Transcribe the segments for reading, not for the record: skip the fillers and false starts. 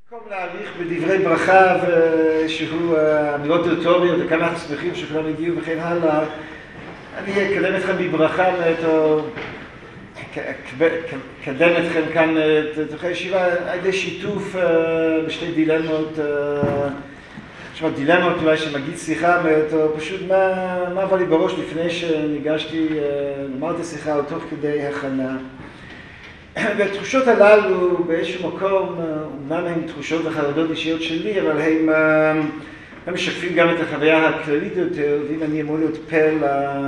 במקום להאריך בדברי ברכה שהוא אמירות אוטוריות וכמה אנחנו שמחים שכולם הגיעו וכן הלאה, אני אקדם אתכם בברכה אקדם אתכם כאן לתוך הישיבה על ידי שיתוף בשתי דילמות, דילמות אולי שמגיד שיחה, פשוט מה עבר לי בראש לפני שניגשתי לומר את השיחה או תוך כדי הכנה. והתחושות הללו באיזשהו מקום, אומנם הן תחושות וחרדות אישיות שלי, אבל הם משקפים גם את החוויה הכללית יותר, ואם אני אמור להיות פה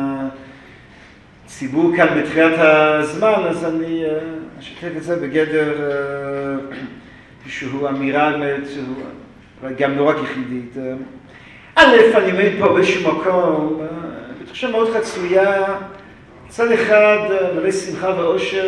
לציבור כאן בתחילת הזמן, אז אני אשתף את זה בגדר איזושהי אמירה, גם לא רק יחידית. א', אני עומד פה באיזשהו מקום, בתחושה מאוד חצויה, צד אחד מלא שמחה ואושר,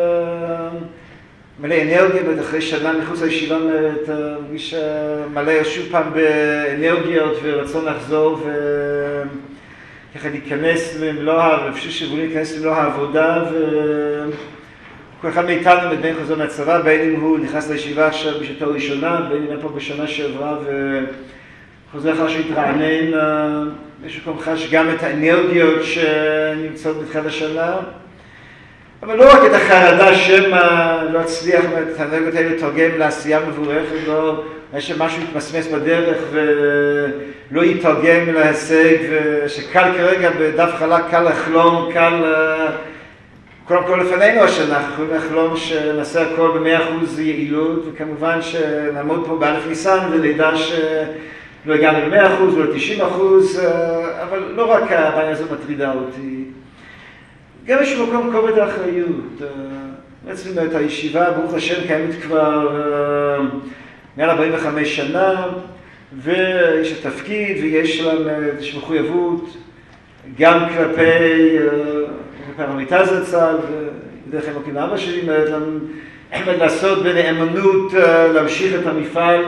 מלא אנרגיה, אחרי שנה מחוץ לישיבה מרגיש מלא שוב פעם באנרגיות ורצון לחזור וככה להיכנס למלוא, ואפשר שבולים להיכנס למלוא העבודה, וכל אחד מאיתנו בין חוזר מהצבא, בין אם הוא נכנס לישיבה עכשיו בשעתו הראשונה, בין אם היה פה בשנה שעברה וחוזר אחר שהתרענן, יש מקום חש גם את האנרגיות שנמצאות בתחילת השנה, אבל לא רק את החרדה שמא לא הצליח את האנרגיות האלה לתרגם לעשייה מבורכת, לא שמשהו יתמסמס בדרך ולא יתרגם להישג, ושקל כרגע בדף חלק, קל לחלום, קל קודם כל לפנינו השנה, אנחנו יכולים לחלום שנעשה הכל ב100% יעילות, וכמובן שנעמוד פה באלף ניסן ונדע לא הגענו ל100% ולא 90%, אבל לא רק הבעיה הזו מטרידה אותי. גם יש מקום כובד האחריות. בעצם את הישיבה, ברוך השם, קיימת כבר מעל 45 שנה, ויש את התפקיד ויש להם איזושהי מחויבות, גם כלפי עמיתה זצ"ל, ובדרך כלל מוקים לאבא שלי, לעשות בנאמנות, להמשיך את המפעל,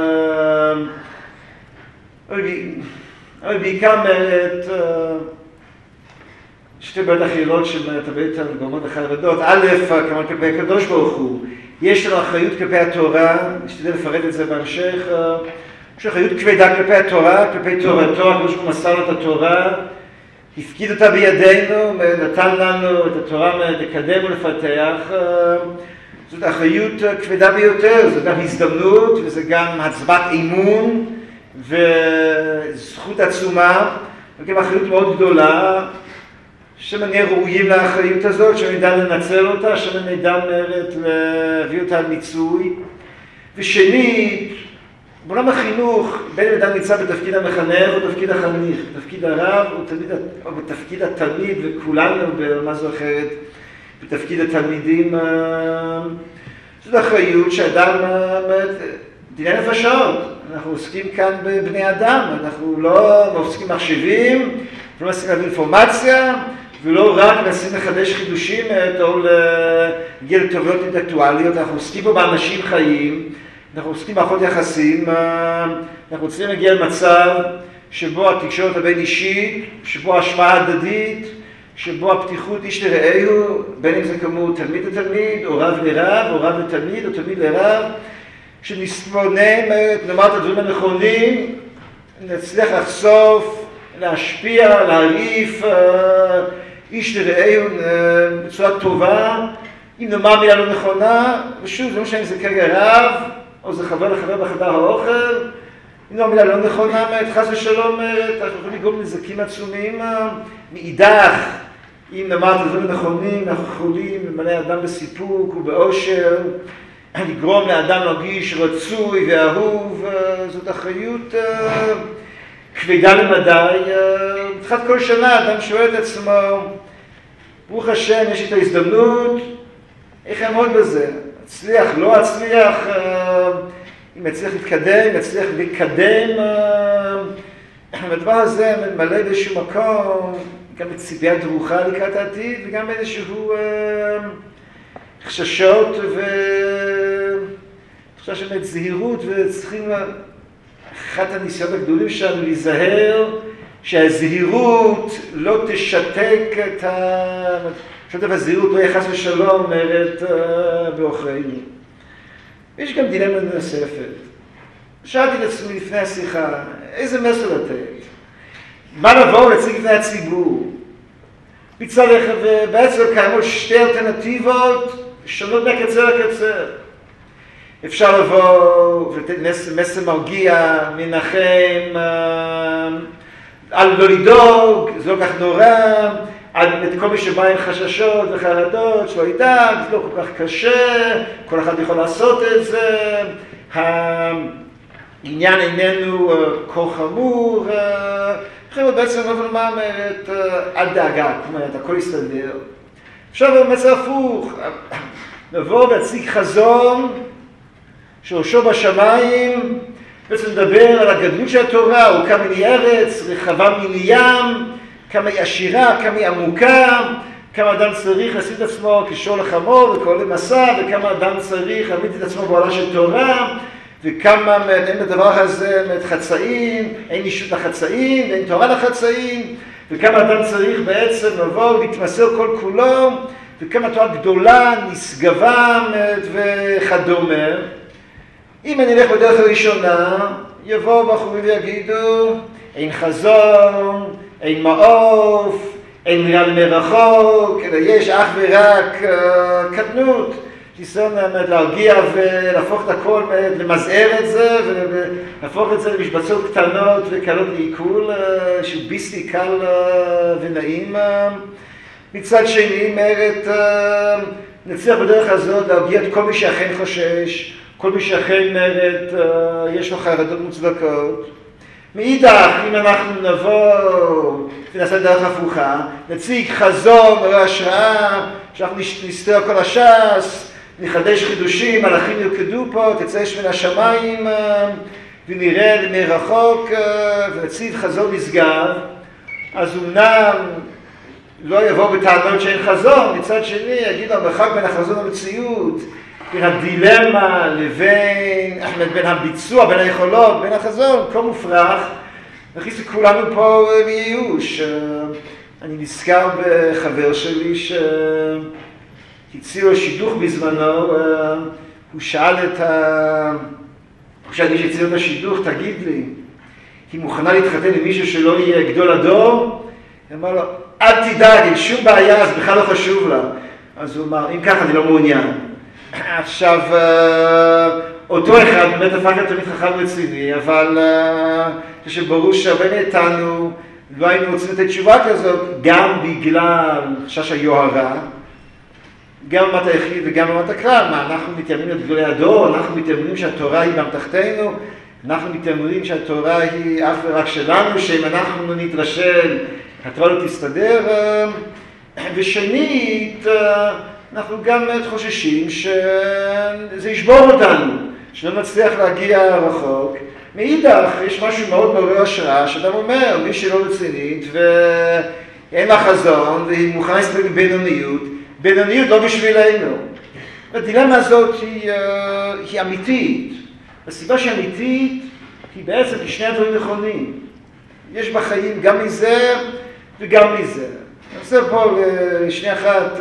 אבל בעיקר את שתי בעיות אחרות שמטבעת על גורמות החרדות. א', כמובן כלפי הקדוש ברוך הוא, יש לנו אחריות כלפי התורה, נשתדל לפרט את זה בהמשך, יש אחריות כבדה כלפי התורה, כלפי תורתו, הקדוש ברוך הוא מסר לו את התורה, הפקיד אותה בידינו, נתן לנו את התורה לקדם ולפתח. זאת אחריות כבדה ביותר, זאת גם הזדמנות וזה גם הצבעת אמון וזכות עצומה, וגם אחריות מאוד גדולה, שנהיה ראויים לאחריות הזאת, שנדע לנצל אותה, שנדע להביא אותה למיצוי. ושנית, בעולם החינוך, בין אם אדם נמצא בתפקיד המחנך או בתפקיד החניך, בתפקיד הרב או בתפקיד התלמיד, וכולנו ברמה זו אחרת, בתפקיד התלמידים, זאת אחריות שאדם, דיני נפשות, אנחנו עוסקים כאן בבני אדם, אנחנו לא עוסקים מחשבים, לא עוסקים להביא אינפורמציה, ולא רק מנסים לחדש חידושים או להגיע לטוביות אינטלקטואליות, אנחנו עוסקים פה באנשים חיים, אנחנו עוסקים באחות יחסים, אנחנו רוצים להגיע למצב שבו התקשורת הבין אישית, שבו ההשפעה הדדית, שבו הפתיחות איש לרעהו, בין אם זה כמו תלמיד לתלמיד, או רב לרב, או רב לתלמיד, או תלמיד לרב, כשנספונם, נאמר את הדברים הנכונים, נצליח לחשוף, להשפיע, להעריף, איש לרעהו בצורה טובה, אם נאמר מילה לא נכונה, ושוב, זה לא משנה אם זה כרגע רב, או זה חבר לחבר בחדר האוכל, אם נאמר מילה לא נכונה, חס ושלום, אנחנו יכולים לגרום נזקים עצומים, מאידך, אם נאמר את הדברים הנכונים, אנחנו יכולים למלא אדם בסיפוק ובאושר, לגרום לאדם להרגיש רצוי ואהוב, זאת אחריות כבדה למדי. בתחילת כל שנה אדם שואל את עצמו, ברוך השם, יש לי את ההזדמנות, איך אעמוד בזה? אצליח, לא אצליח, אם אצליח להתקדם, אם אצליח לקדם. והדבר הזה מלא באיזשהו מקום, גם בציפייה דרוכה לקראת העתיד, וגם באיזשהו חששות חשש באמת זהירות, וצריכים, אחת הניסיונות הגדולים שלנו להיזהר, שהזהירות לא תשתק את פשוט הזהירות לא יחס ושלום אומרת בעוכרינו. יש גם דילמה נוספת. שאלתי את עצמי לפני השיחה, איזה מסר לתת? מה לבוא להציג לפני הציבור? מצד אחד, ובעצם קיימות שתי אלטרנטיבות שונות מהקצה לקצה. אפשר לבוא ולתת מסר מרגיע, מנחם, על לא לדאוג, זה לא כך נורא, את כל מי שבא עם חששות וחרדות, שלא ידאג, זה לא כל כך קשה, כל אחד יכול לעשות את זה, העניין איננו כה חמור, לכן בעצם אבל מה אומרת, אל דאגה, כלומר, הכל יסתדר. עכשיו במצב הפוך, לבוא ולהציג חזון, שראשו בשמיים, בעצם לדבר על הגדלות של התורה, הוא כמה היא ארץ, רחבה מן ים, כמה היא עשירה, כמה היא עמוקה, כמה אדם צריך לשים את עצמו כשור לחמור וכל למסע, וכמה אדם צריך להעמיד את עצמו בעולה של תורה, וכמה אין בדבר הזה חצאים, אין אישות לחצאים, ואין תורה לחצאים, וכמה אדם צריך בעצם לבוא ולהתמסר כל כולו, וכמה תורה גדולה, נשגבה וכדומה. אם אני אלך בדרך הראשונה, יבואו בחורים ויגידו, אין חזון, אין מעוף, אין ראייה למרחוק, אלא יש אך ורק קטנות. ניסיון להרגיע ולהפוך את הכל, למזער את זה, ולהפוך את זה למשבצות קטנות וקלות לעיכול, שהוא ביסטי קל ונעים. מצד שני, אומרת, נצליח בדרך הזאת להרגיע את כל מי שאכן חושש, כל מי שאכן אומרת, יש לו חרדות מוצדקות. מאידך, אם אנחנו נבוא ונעשה דרך הפוכה, נציג חזון, מראה השראה, שאנחנו נסתר כל הש"ס, נחדש חידושים, מלאכים ירקדו פה, תצא אש מן השמיים, ונראה מרחוק, ונציג חזון נשגב, אז אמנם לא יבוא בטענות שאין חזון, מצד שני יגיד המרחק בין החזון למציאות, בין הדילמה לבין, בין הביצוע, בין היכולות, בין החזון, כה מופרך, נכניס לכולנו פה מייאוש. אני נזכר בחבר שלי שהציעו שידוך בזמנו, הוא שאל מי שהציעו את השידוך, תגיד לי, היא מוכנה להתחתן עם מישהו שלא יהיה גדול הדור? היא אמרה לו, אל תדאג, אין שום בעיה, זה בכלל לא חשוב לה. אז הוא אמר, אם ככה אני לא מעוניין. עכשיו, אותו אחד באמת הפך לתלמיד חכם רציני, אבל שברור שהרבה מאיתנו לא היינו רוצים לתת תשובה כזאת, גם בגלל חשש היוהרה, גם במת היחיד וגם במת הכלל. מה, אנחנו מתיימרים את גדולי הדור, אנחנו מתיימרים שהתורה היא גם תחתנו, אנחנו מתיימרים שהתורה היא אך ורק שלנו, שאם אנחנו לא נתרשל, התורה לא תסתדר. ושנית, אנחנו גם חוששים שזה ישבור אותנו, שלא נצליח להגיע רחוק. מאידך, יש משהו מאוד מעורר השראה, שאדם אומר, מי שלא רצינית ואין לה חזון, והיא מוכנה להסתכל בבינוניות, בינוניות לא בשבילנו. הדילמה הזאת היא אמיתית. הסיבה שהיא אמיתית היא בעצם שני הדברים נכונים. יש בחיים גם מזה וגם מזה. אני רוצה פה לשנייה אחת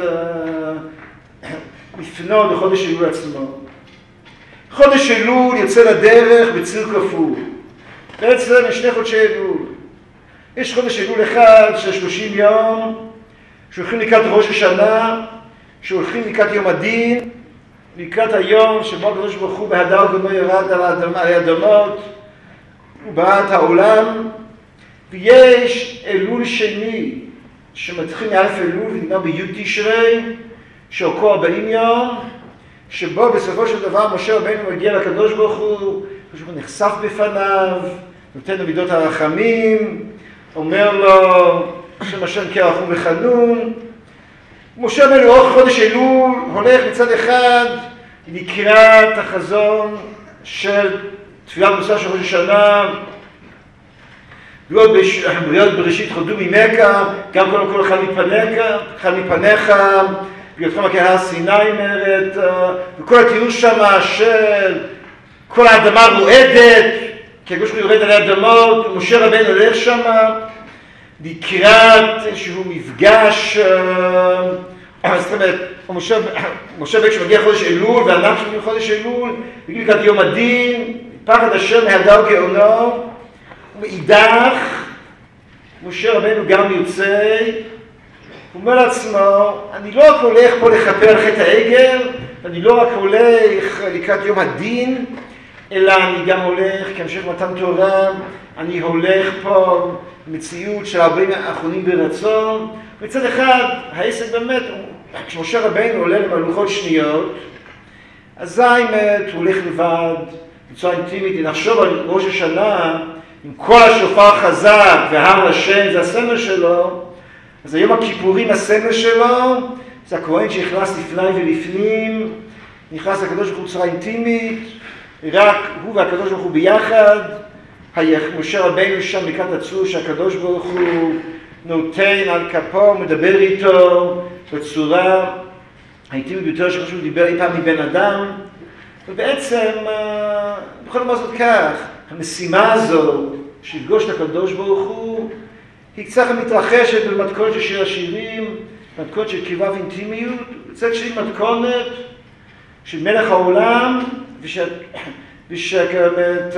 לפנות לחודש אלול עצמו. חודש אלול יוצא לדרך בציר כפול. בעצם יש שני חודשי אלול. יש חודש אלול אחד של 30 יום, שהולכים לקראת ראש השנה, שהולכים לקראת יום הדין, לקראת היום שבו הקדוש ברוך הוא בהדר גדול ירד על האדמות, הוא ברא את העולם, ויש אלול שני, שמתחיל מאלף אלול ונגמר בי' תשרי, שאורכו 40 יום, שבו בסופו של דבר משה רבנו מגיע לקדוש ברוך הוא, הוא נחשף בפניו, נותן לו מידות הרחמים, אומר לו, השם השם כי רחום וחנון. משה רבנו לאורך חודש אלול הולך מצד אחד לקראת החזון של תפילת מוסף של ראש השנה, בריאות בראשית חודו ממך, גם כל אחד מפניך, ויותכם כהר סיני אומרת, וכל התיאור שמה של כל האדמה רועדת, כי הקדוש ברוך הוא יורד על האדמות, משה רבנו הולך שמה, לקראת איזשהו מפגש, זאת אומרת, משה בעת שמגיע חודש אלול, ואנחנו שמגיע חודש אלול, בגיל לקראת יום הדין, פחד השם מהדר גאונו, ומאידך, משה רבנו גם יוצא, הוא אומר לעצמו, אני לא רק הולך פה לכפר חטא העגל, אני לא רק הולך לקראת יום הדין, אלא אני גם הולך כהמשך מתן תורה, אני הולך פה מציאות של 40 האחרונים ברצון. מצד אחד, העסק באמת, כשמשה רבנו עולה למלוכות שניות, אזי הוא הולך לבד, בצורה אינטימית, נחשוב על ראש השנה, עם כל השופר חזק והר השם, זה הסמל שלו, אז היום הכיפורים הסמל שלו, זה הכהן שנכנס לפני ולפנים, נכנס לקדוש ברוך הוא בצורה אינטימית, רק הוא והקדוש ברוך הוא ביחד, משה רבנו שם לקראת הצור שהקדוש ברוך הוא נותן על כפו, מדבר איתו בצורה האינטימית ביותר שחשוב דיבר אי פעם מבן אדם, ובעצם בכל זאת זאת כך, המשימה הזו שיפגוש את הקדוש ברוך הוא היא קצת מתרחשת במתכונת של שיר השירים, מתכונת של קרבה ואינטימיות, קצת שיר מתכונת של מלך העולם, ושכמת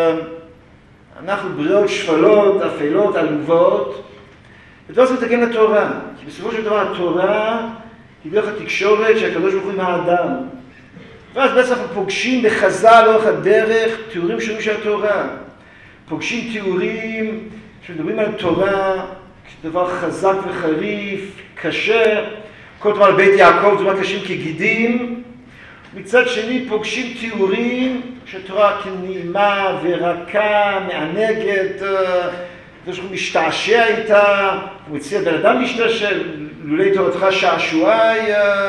אנחנו בריאות שפלות, אפלות, עלובות, ודבר זה מתקן לתורה, כי בסופו של דבר התורה היא דרך התקשורת שהקדוש ברוך הוא עם האדם. ואז בעצם אנחנו פוגשים בחז"ל לאורך הדרך תיאורים שונים של התורה. פוגשים תיאורים שמדברים על תורה כדבר חזק וחריף, קשה, כל דבר על בית יעקב, דברים קשים כגידים. מצד שני פוגשים תיאורים שתורה כנעימה ורקה, מענגת, שהוא משתעשע איתה, הוא מציע בן אדם להשתעשע, לולי תורתך שעשועי.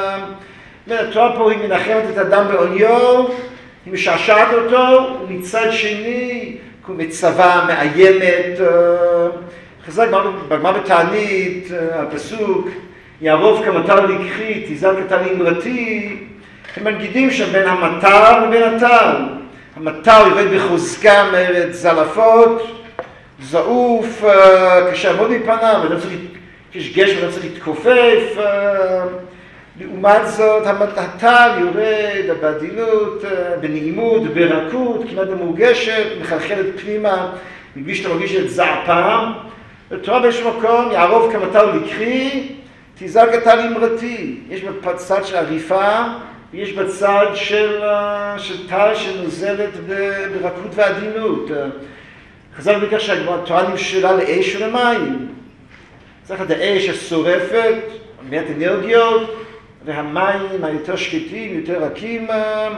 התורה פה היא מנחמת את האדם בעוניו, היא משעשעת אותו, ומצד שני היא מצווה, מאיימת. חזק בגמרא בתענית, הפסוק, יערוב כמטר לקחי, תיזהר כטל אמרתי, הם מנגידים שם בין המטר ובין הטל. המטר יורד בחוזקה מארץ זלפות, זעוף, קשה מאוד מפניו, יש גשם, לא צריך להתכופף. לעומת זאת, הטל יורד בעדינות, בנעימות, ברכות, כמעט מורגשת, מחלחלת פנימה, מבלי שאתה מרגיש את זעפם. בתורה באיזשהו מקום, יערוב כמטר לקחי, תיזהר כטל אמרתי. יש בצד של עריפה, ויש בצד של טל שנוזלת ברכות ועדינות. חז"ל בכך שהתורה נמשלה לאש ולמים. צריך את האש השורפת, מעט אנרגיות, והמים היותר שקטים, יותר רכים.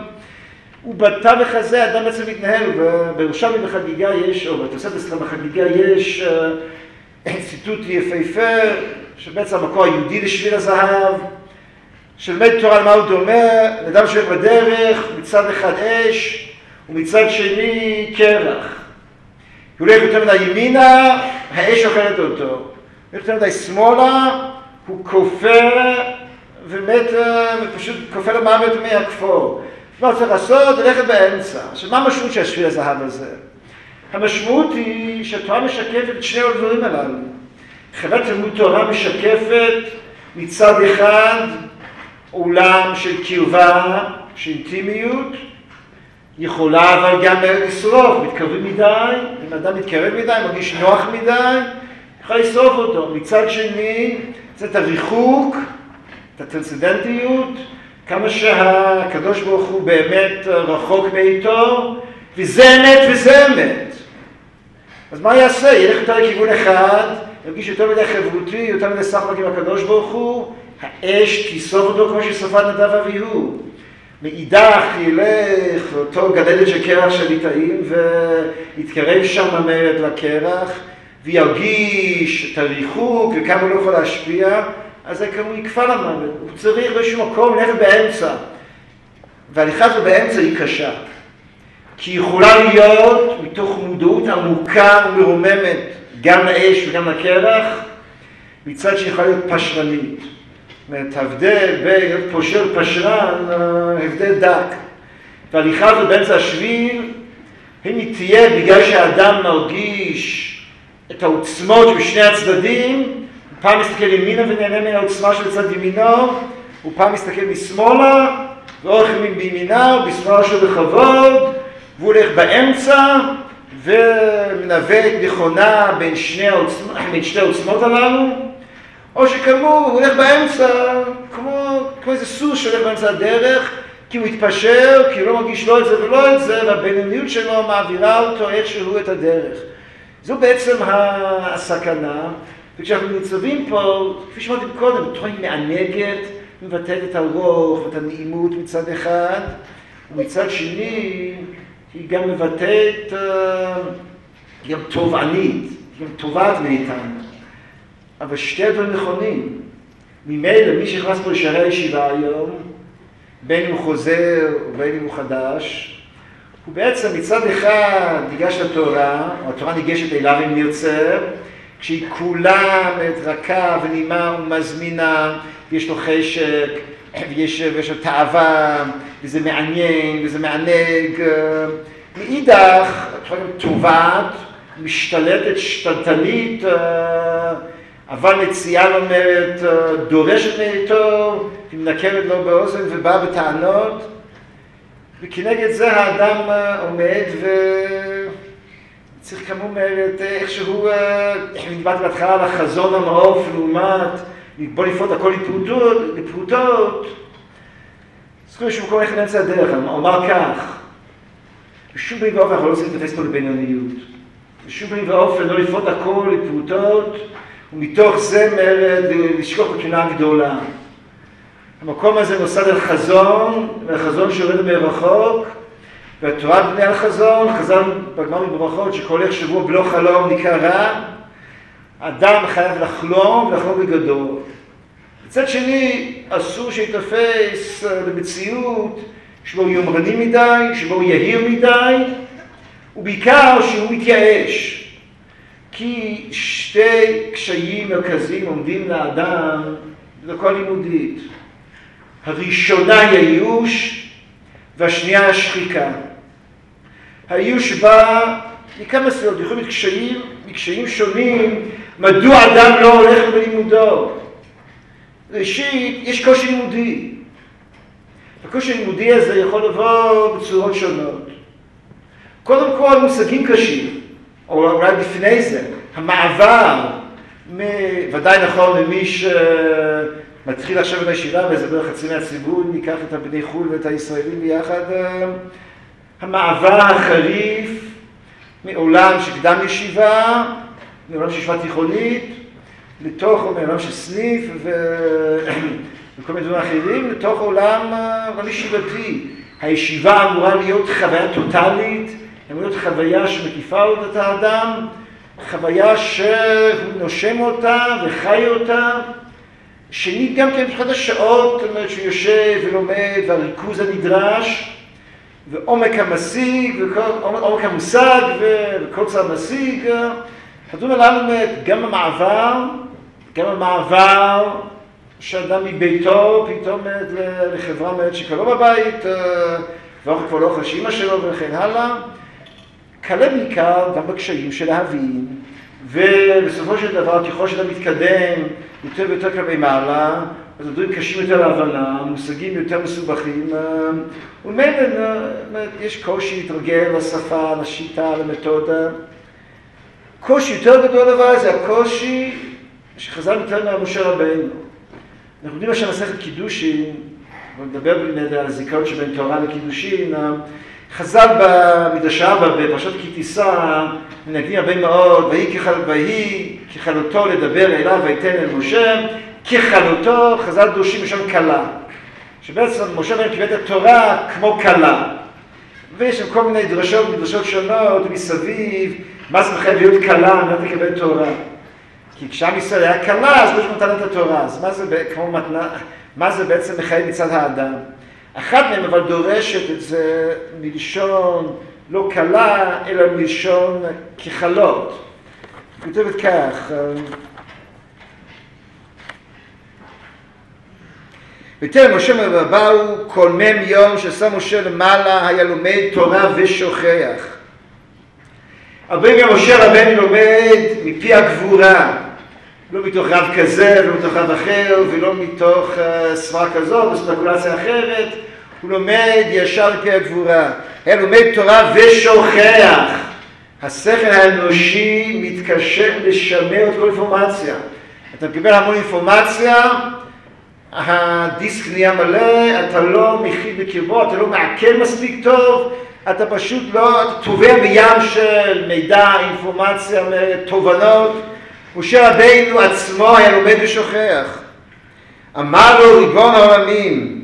ובתווך הזה האדם בעצם מתנהל, ובירושלמי בחגיגה יש, או בתוספת אצלנו בחגיגה יש ציטוט יפהפה, שבעצם המקור היהודי לשביל הזהב, שלמד תורה על מה הוא דומה, אדם שהולך בדרך, מצד אחד אש, ומצד שני קרח. הוא הולך יותר מדי ימינה, האש אוכלת אותו. הוא הולך יותר מדי שמאלה, הוא כופר, ובאמת פשוט כופר למוות מהכפור. מה צריך לעשות? ללכת באמצע. עכשיו, מה המשמעות של השביל הזהב הזה? המשמעות היא שהתורה משקפת את שני הדברים הללו. חובת תלמוד תורה משקפת מצד אחד עולם של קרבה, של אינטימיות, יכולה אבל גם לשרוף, מתקרבים מדי, אם אדם מתקרב מדי, מרגיש נוח מדי, יכול לשרוף אותו. מצד שני, זה את הריחוק, את הטרנסצנדנטיות, כמה שהקדוש ברוך הוא באמת רחוק מאיתו, וזה אמת וזה אמת. אז מה יעשה? ילך יותר לכיוון אחד, ירגיש יותר מדי חברותי, יותר מדי סחבק עם הקדוש ברוך הוא, האש תיסוף אותו כמו ששרפה נדב אביהו. מאידך ילך לאותו גדלת של קרח של ליטאים ויתקרב שם המרד לקרח וירגיש את הריחוק וכמה הוא לא יכול להשפיע, אז זה כמו יקפה למוות. הוא צריך באיזשהו מקום ללכת באמצע. וההליכה הזו באמצע היא קשה. כי היא יכולה להיות מתוך מודעות עמוקה ומרוממת גם לאש וגם לקרח, מצד שהיא יכולה להיות פשרנית. זאת אומרת, ההבדל בין להיות פושר פשרן, הבדל דק. וההליכה הזו באמצע השביל, אם היא תהיה בגלל שהאדם מרגיש את העוצמות שבשני הצדדים, פעם מסתכל ימינה ונהנה מהעוצמה של צד ימינו, הוא פעם מסתכל משמאלה, ואורך ימין בימינה, ובשמאלה שלו בכבוד, והוא הולך באמצע, ומנווט נכונה בין שתי העוצמות הללו, או שכאמור, הוא הולך באמצע, כמו איזה סוס שהולך באמצע הדרך, כי הוא התפשר, כי הוא לא מרגיש לא את זה ולא את זה, והבינוניות שלו מעבירה אותו איכשהו את הדרך. זו בעצם הסכנה, וכשאנחנו ניצבים פה, כפי שאמרתי קודם, היא מענגת, מבטאת את הרוח ואת הנעימות מצד אחד, ומצד שני, היא גם מבטאת, היא גם תובענית, היא גם תובעת מאיתנו. אבל שתי הדברים נכונים. ממילא, מי שנכנס פה לשערי הישיבה היום, בין אם הוא חוזר ובין אם הוא חדש, הוא בעצם מצד אחד ניגש לתורה, או התורה ניגשת אליו אם נרצה, כשהיא כולה רכה ונעימה ומזמינה, ויש לו חשק, ויש לו תאווה, וזה מעניין, וזה מענג. מאידך, התורה גם תובעת, משתלטת, שתלטנית, אבל מציעה לו אומרת, דורשת מאיתו, ומנקרת לו באוזן ובאה בטענות, וכנגד זה האדם עומד וצריך כמו אומרת, איכשהו נדבט בהתחלה על החזון המעוף לעומת, בוא נפרוט הכל לפרוטות, זכוי שהוא מקום איך נמצא הדרך, אומר כך, בשום פנים ואופן אנחנו לא צריכים לתפס פה לבינוניות, בשום פנים ואופן לא לפרוט הכל לפרוטות, ומתוך זה מרד לשכוח בתמונה הגדולה. המקום הזה נוסד על חזון, והחזון שיורד מרחוק, והתורה בני על חזון, חז"ל בגמרא בברכות שכל איך שבוע בלא חלום נקרא רע, אדם חייב לחלום ולחלום בגדול. מצד שני, אסור שיתפס למציאות שבו יומרני מדי, שבו יהיר מדי, ובעיקר שהוא מתייאש. כי שתי קשיים מרכזיים עומדים לאדם לכל לימודית. הראשונה היא הייאוש, והשנייה השחיקה. הייאוש בא מכמה סיבות, יכולים להיות מקשיים שונים, מדוע אדם לא הולך בלימודו. ראשית, יש קושי לימודי. הקושי הלימודי הזה יכול לבוא בצורות שונות. קודם כל, מושגים קשים. או אולי לפני זה, המעבר, ודאי נכון למי שמתחיל עכשיו בישיבה, וזה בערך חצי מהציבור, ניקח את הבני חו"ל ואת הישראלים ביחד, המעבר החריף מעולם שקדם ישיבה, מעולם של ישיבה תיכונית, לתוך עולם של סניף וכל מיני דברים אחרים, לתוך עולם ישיבתי. הישיבה אמורה להיות חוויה טוטלית, אמורה להיות חוויה שמקיפה את האדם, חוויה שהוא נושם אותה וחי אותה. שנית גם כן מבחינת השעות, זאת אומרת שהוא יושב ולומד, והריכוז הנדרש, ועומק המשיג, ועומק המושג, וקוצר המשיג. הדברים הללו גם המעבר שאדם מביתו פתאום לחברה שקרוב בבית, ואוכל כבר לא אוכל שאמא שלו וכן הלאה. קלה בעיקר גם בקשיים של להבין, ובסופו של דבר ככל שאתה מתקדם יותר ויותר כלפי מעלה, אז הדברים קשים יותר להבנה, מושגים יותר מסובכים, וממילא יש קושי להתרגל לשפה, לשיטה, למתודה. קושי יותר גדול אבל זה הקושי שחז"ל מתאר ממשה רבינו. אנחנו יודעים עכשיו מסכת קידושין, ונדבר בלי נדר על הזיכרון שבין תורה לקידושין, חז"ל במדרש רבה בפרשת כי תישא מנגנים הרבה מאוד, ויהי ככלותו לדבר אליו ויתן אל משה, ככלותו חז"ל דורשים משם כלה. שבעצם משה רבינו קיבל את התורה כמו כלה. ויש שם כל מיני דרשות שונות מסביב, מה זה מחייב להיות כלה, מה תקבל תורה. כי כשעם ישראל היה כלה, אז לא שנתן את התורה. אז מה זה בעצם מחייב מצד האדם? אחת מהם אבל דורשת את זה מלשון לא כלה, אלא מלשון ככלות. כותבת כך, ותראה משה מבאו כל מם יום ששם משה למעלה היה לומד תורה ושוכח. הרבה משה רבנו לומד מפי הגבורה, לא מתוך רב כזה, לא מתוך רב אחר, ולא מתוך סברה כזאת, בספקולציה אחרת. הוא לומד ישר לפי הגבורה. הוא לומד תורה ושוכח. השכל האנושי מתקשה לשמר את כל אינפורמציה. אתה מקבל המון אינפורמציה, הדיסק נהיה מלא, אתה לא מכיל בקרבו, אתה לא מעכל מספיק טוב, אתה פשוט לא, אתה טובע בים של מידע, אינפורמציה, תובנות. משה רבינו עצמו היה לומד ושוכח. אמר לו ריבון העולמים,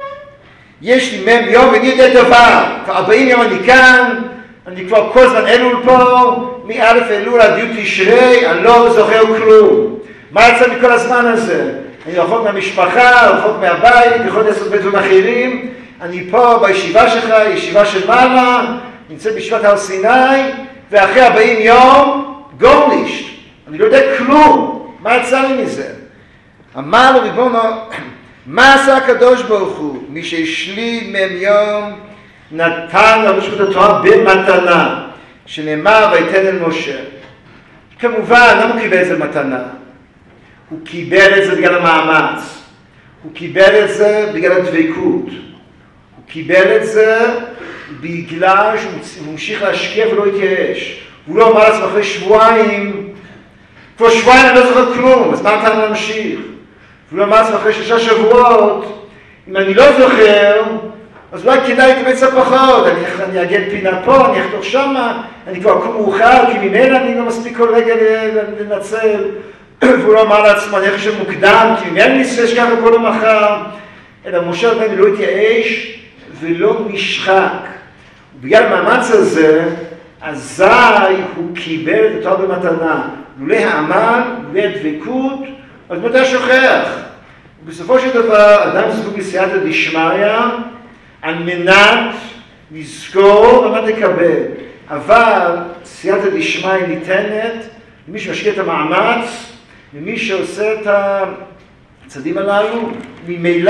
יש לי מם יום ואני יודע דבר, כבר 40 יום אני כאן, אני כבר כל זמן אלול פה, מא' אלול עד י' תשרי, אני לא זוכר כלום. מה יצא מכל הזמן הזה? אני רחוק מהמשפחה, רחוק מהבית, יכול לעשות בדברים אחרים, אני פה בישיבה שלך, ישיבה של מעלה, נמצא בישיבת הר סיני, ואחרי 40 יום, גורנישט. אני לא יודע כלום, מה יצא לי מזה? אמר לו ריבונו, מה עשה הקדוש ברוך הוא? מי שהשלים מהם יום, נתן לו רשות התורה במתנה, שנאמר ויתן אל משה. כמובן, למה הוא קיבל את זה מתנה? הוא קיבל את זה בגלל המאמץ, הוא קיבל את זה בגלל הדבקות, הוא קיבל את זה בגלל שהוא ממשיך להשקיע ולא התייאש. הוא לא אמר לעצמו אחרי שבועיים, כבר שבועיים אני לא זוכר כלום, אז מה נתן להמשיך? הוא לא אמר לעצמו אחרי 6 שבועות, אם אני לא זוכר, אז אולי כדאי להתאמץ פחות, אני אגן פינה פה, אני אחתוך שמה, אני כבר אקום מאוחר, כי ממילא אני לא מספיק כל רגע לנצל. והוא לא אמר לעצמו, אני חושב מוקדם, כי ממילא אני אשכח כל יום מחר. אלא משה רבינו לא התייאש ולא נשחק. ובגלל המאמץ הזה, אזי הוא קיבל את התורה במתנה. לולא העמל, לולא הדבקות, אז מתי שוכח. ובסופו של דבר, אדם זקוק לסייעתא דשמיא, על מנת לזכור ומה לקבל. אבל סייעתא דשמיא ניתנת למי שמשקיע את המאמץ, למי שעושה את הצעדים הללו. ממילא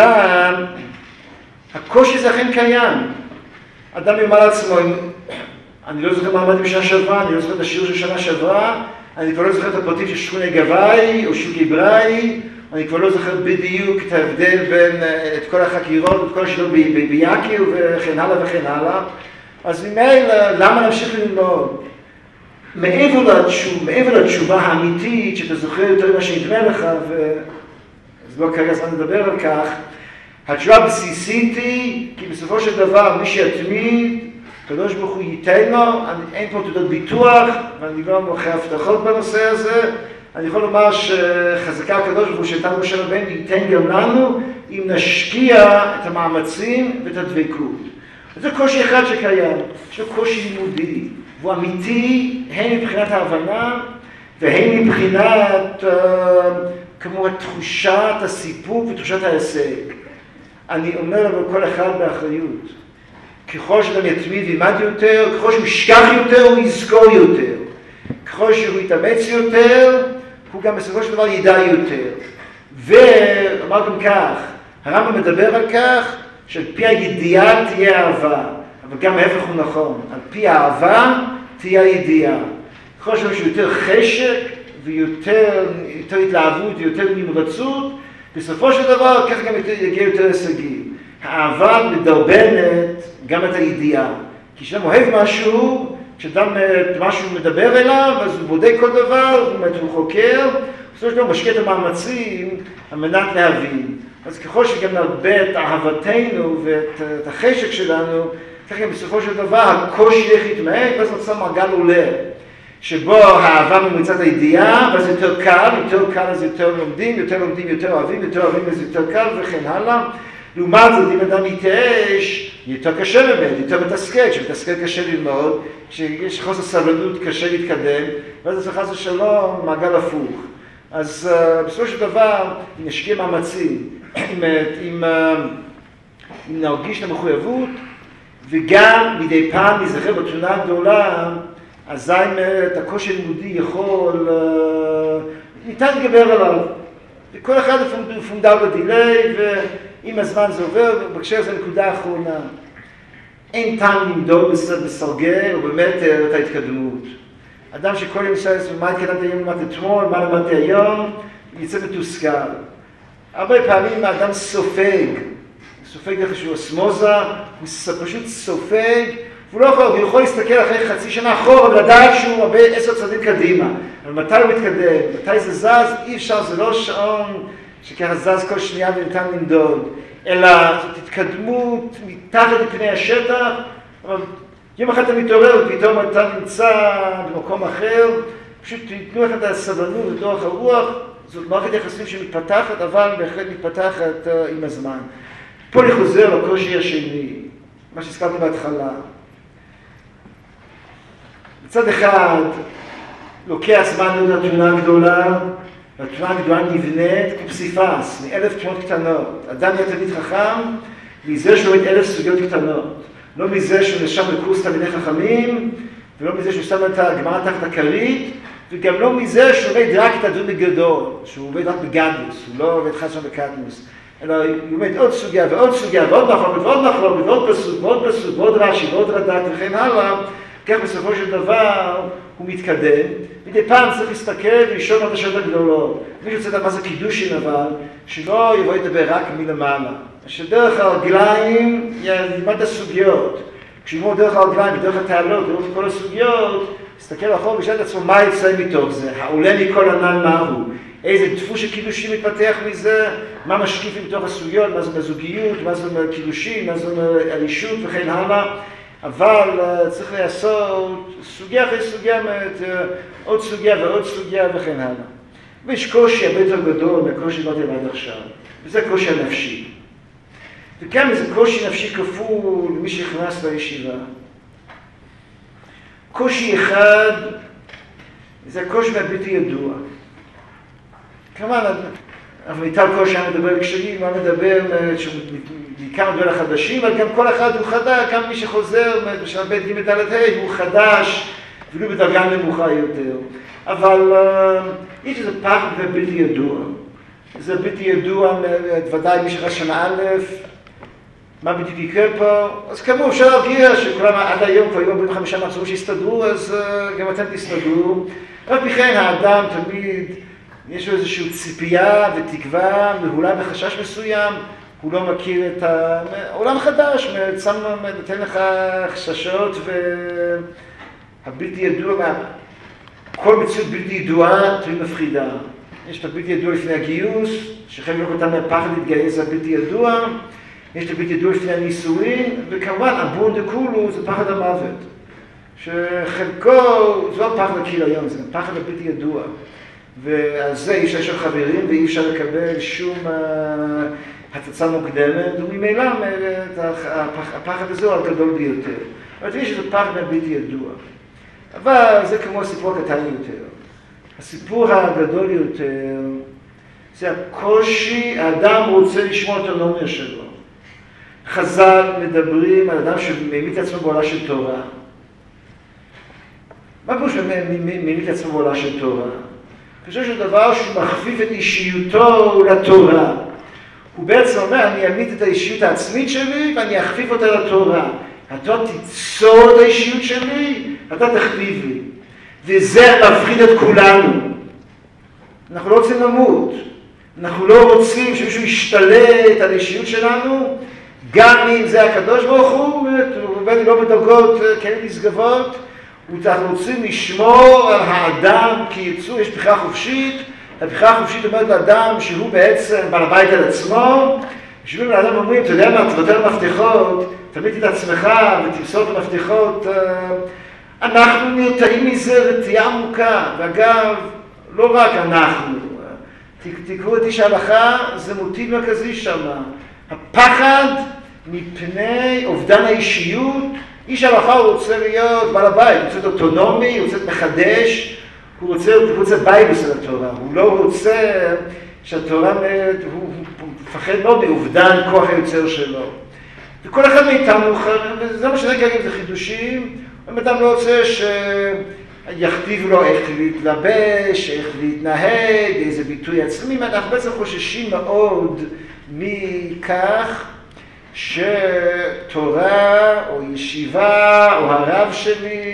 הקושי זה אכן קיים. אדם יאמר לעצמו, אני לא זוכר מה עמדתי בשנה שעברה, אני לא זוכר את השיעור של שנה שעברה, אני כבר לא זוכר את הפרטים של שכוני גבאי או שוק עבראי, אני כבר לא זוכר בדיוק את ההבדל בין את כל החקירות, את כל השאלות ביקיר וכן הלאה וכן הלאה. אז ממילא, למה להמשיך ללמוד? מעבר לתשובה האמיתית, שאתה זוכר יותר ממה שנדמה לך, אז לא כרגע זמן לדבר על כך, התשובה הבסיסית היא, כי בסופו של דבר מי שיתמיד, הקדוש ברוך הוא ייתן לו, אין פה תעודות ביטוח, ואני לא מוכר הבטחות בנושא הזה, אני יכול לומר שחזקה הקדוש ברוך הוא שנתן משה רבינו ייתן גם לנו, אם נשקיע את המאמצים ואת הדבקות. זה קושי אחד שקיים, יש לו קושי לימודי, והוא אמיתי הן מבחינת ההבנה, והן מבחינת כמו תחושת הסיפוק ותחושת ההישג. אני אומר לו כל אחד באחריות, ככל שאדם יתמיד וילמד יותר, ככל שהוא ישכח יותר, הוא יזכור יותר. ככל שהוא יתאמץ יותר, הוא גם בסופו של דבר ידע יותר. ואמר גם כך, הרמב"ם מדבר על כך שעל פי הידיעה תהיה אהבה, אבל גם ההפך הוא נכון, על פי האהבה תהיה הידיעה. ככל שהוא יותר חשק ויותר התלהבות ויותר נמרצות, בסופו של דבר כך גם יגיע יותר הישגים. האהבה מדרבנת גם את הידיעה. כי כשאדם אוהב משהו, כשאדם משהו מדבר אליו, אז הוא בודק כל דבר, הוא חוקר, בסופו של דבר משקיע את המאמצים על מנת להבין. אז ככל שגם נרבה את אהבתנו ואת החשק שלנו, כך גם בסופו של דבר הקושי איך יתמעט, ואז נוצר מעגל עולה, שבו האהבה ממריצת הידיעה, ואז יותר קל אז יותר לומדים, יותר אוהבים, אז יותר קל וכן הלאה. לעומת זאת, אם אדם יתייאש, יותר קשה באמת, יותר מתסכל, כשמתסכל קשה ללמוד, כשיש חוסר סבלנות קשה להתקדם, ואז חס ושלום מעגל הפוך. אז בסופו של דבר, אם נשקיע מאמצים, אם נרגיש את המחויבות, וגם מדי פעם נזכר בתאונה הגדולה, אזי את הקושי הלימודי יכול, ניתן להתגבר עליו. וכל אחד פונדר בדילי, ואם הזמן זה עובר, בקשר לזה נקודה האחרונה. אין טעם למדוד בסרגל או במטר את ההתקדמות. אדם שכל יום ישראל, מה התקדמתי היום, מה אתמול, מה למדתי היום, יצא מתוסכל. הרבה פעמים האדם סופג דרך איזשהו אסמוזה, הוא פשוט סופג, הוא יכול להסתכל אחרי חצי שנה אחורה ולדעת שהוא הרבה 10 צעדים קדימה. אבל מתי הוא מתקדם, מתי זה זז, אי אפשר, זה לא שעון שככה זז כל שנייה וניתן למדוד, אלא זאת התקדמות מתחת לפני השטח, אבל יום אחד אתה מתעורר ופתאום אתה נמצא במקום אחר, פשוט תיתנו לך את הסבלנות ואת אורך הרוח, זאת מערכת יחסים שמתפתחת, אבל בהחלט מתפתחת עם הזמן. פה אני חוזר לקושי השני, מה שהזכרתי בהתחלה. מצד אחד, לוקח זמן להיות התמונה הגדולה, והתמונה הגדולה נבנית כפסיפס, מ1000 תמונות קטנות. אדם יהיה תלמיד חכם, מזה שהוא לומד 1000 סוגיות קטנות. לא מזה שהוא נשם בקורס תלמידי חכמים, ולא מזה שהוא שם את הגמרא תחת הכרית, וגם לא מזה שהוא לומד רק את הדון בגדול, שהוא עובד רק בגדוס, הוא לא עובד חסון בקטנוס. אלא הוא לומד עוד סוגיה ועוד סוגיה ועוד מחלוקת ועוד מחלוקת ועוד פסוק ועוד פסוק ועוד רש"י ועוד רד"ק וכן הלאה. כך בסופו של דבר הוא מתקדם. מדי פעם צריך להסתכל ולשאול על השאלות הגדולות. מי שרוצה לדעת מה זה קידושין אבל, שלא יבוא לדבר רק מלמעלה. שדרך הרגליים ילמד את הסוגיות. כשילמוד דרך הרגליים ודרך התעלות ודרך כל הסוגיות, יסתכל אחורה ושאל את עצמו מה יצא מתוך זה, העולה מכל ענן מהו, איזה דפוס של קידושים מתפתח מזה, מה משקיפים מתוך הסוגיות, מה זה מזוגיות, מה זה קידושים, מה זה אלישות וכן הלאה. אבל צריך לעשות סוגיה אחרי סוגיה, עוד סוגיה ועוד סוגיה וכן הלאה. ויש קושי הרבה יותר גדול מהקושי שבאתי עד עכשיו, וזה קושי הנפשי. וכאן זה קושי נפשי כפול למי שנכנס לישיבה. קושי אחד, זה הקושי מהבלתי ידוע. כמובן, אבל ניתן קושי אני מדבר קשיים, אני מדבר בעיקר מדבר לחדשים, אבל גם כל אחד הוא חדש, גם מי שחוזר בשביל בית ג' ד' ה' הוא חדש, אפילו בדרגה נמוכה יותר. אבל יש איזה פחד בלתי ידוע. זה בלתי ידוע, ודאי מי שחש שנה א', מה בדיוק יקרה פה? אז כמו אפשר להרגיע שכולם עד היום כבר היו 45 מצבים שהסתדרו, אז גם אתם תסתדרו. רק בכן האדם תמיד יש לו איזושהי ציפייה ותקווה, מהולה בחשש מסוים, הוא לא מכיר את העולם החדש, נותן לך חששות והבלתי ידוע, כל מציאות בלתי ידועה תמיד מפחידה. יש את הבלתי ידוע לפני הגיוס, שחלק לא אותם מהפחד להתגייס זה הבלתי ידוע, יש את הבלתי ידוע לפני הנישואין, וכמובן הבון דקולו זה פחד המוות, שחלקו זה לא פחד הכיליון, זה פחד הבלתי ידוע. ועל זה אי אפשר לשאול חברים ואי אפשר לקבל שום הצצה מוקדמת, וממילא הפחד הזה הוא הגדול ביותר. אבל תראי שזה פחד בלתי ידוע. אבל זה כמו הסיפור הקטן יותר. הסיפור הגדול יותר זה הקושי, האדם רוצה לשמור את האוטונומיה שלו. חז"ל מדברים על אדם שמעמיד את עצמו בעולה של תורה. מה פירוש מעמיד את עצמו בעולה של תורה? חושב שדבר שהוא מחפיף את אישיותו לתורה. הוא בעצם אומר, אני אעמיד את האישיות העצמית שלי ואני אחפיף אותה לתורה. אתה תיצור את האישיות שלי, אתה תכתיב לי. וזה מפחיד את כולנו. אנחנו לא רוצים למות. אנחנו לא רוצים שמישהו ישתלט על האישיות שלנו, גם אם זה הקדוש ברוך הוא, ובאמת לא בדרגות כאלה נשגבות, אנחנו רוצים לשמור על האדם כיצור, יש בחירה חופשית. הבחירה החופשית אומרת לאדם שהוא בעצם בעל הבית על עצמו. בשביל לאדם אומרים, אתה יודע מה, תוותר מפתחות, תמיד את עצמך ותמסור את המפתחות. אנחנו נרתעים מזה רתיעה עמוקה, ואגב, לא רק אנחנו. תקראו את איש ההלכה, זה מוטיב מרכזי שם. הפחד מפני אובדן האישיות. איש ההלכה הוא רוצה להיות בעל הבית, הוא רוצה להיות אוטונומי, הוא רוצה להיות מחדש, הוא רוצה בייבוס על התורה, הוא לא רוצה שהתורה, הוא מפחד מאוד מאובדן כוח היוצר שלו. וכל אחד מאיתנו, וזה מה שנגיד כרגע, זה חידושים, אדם לא רוצה שיכתיבו לו איך להתלבש, איך להתנהג, איזה ביטוי עצמי, אנחנו בעצם חוששים מאוד מכך, שתורה או ישיבה או הרב שלי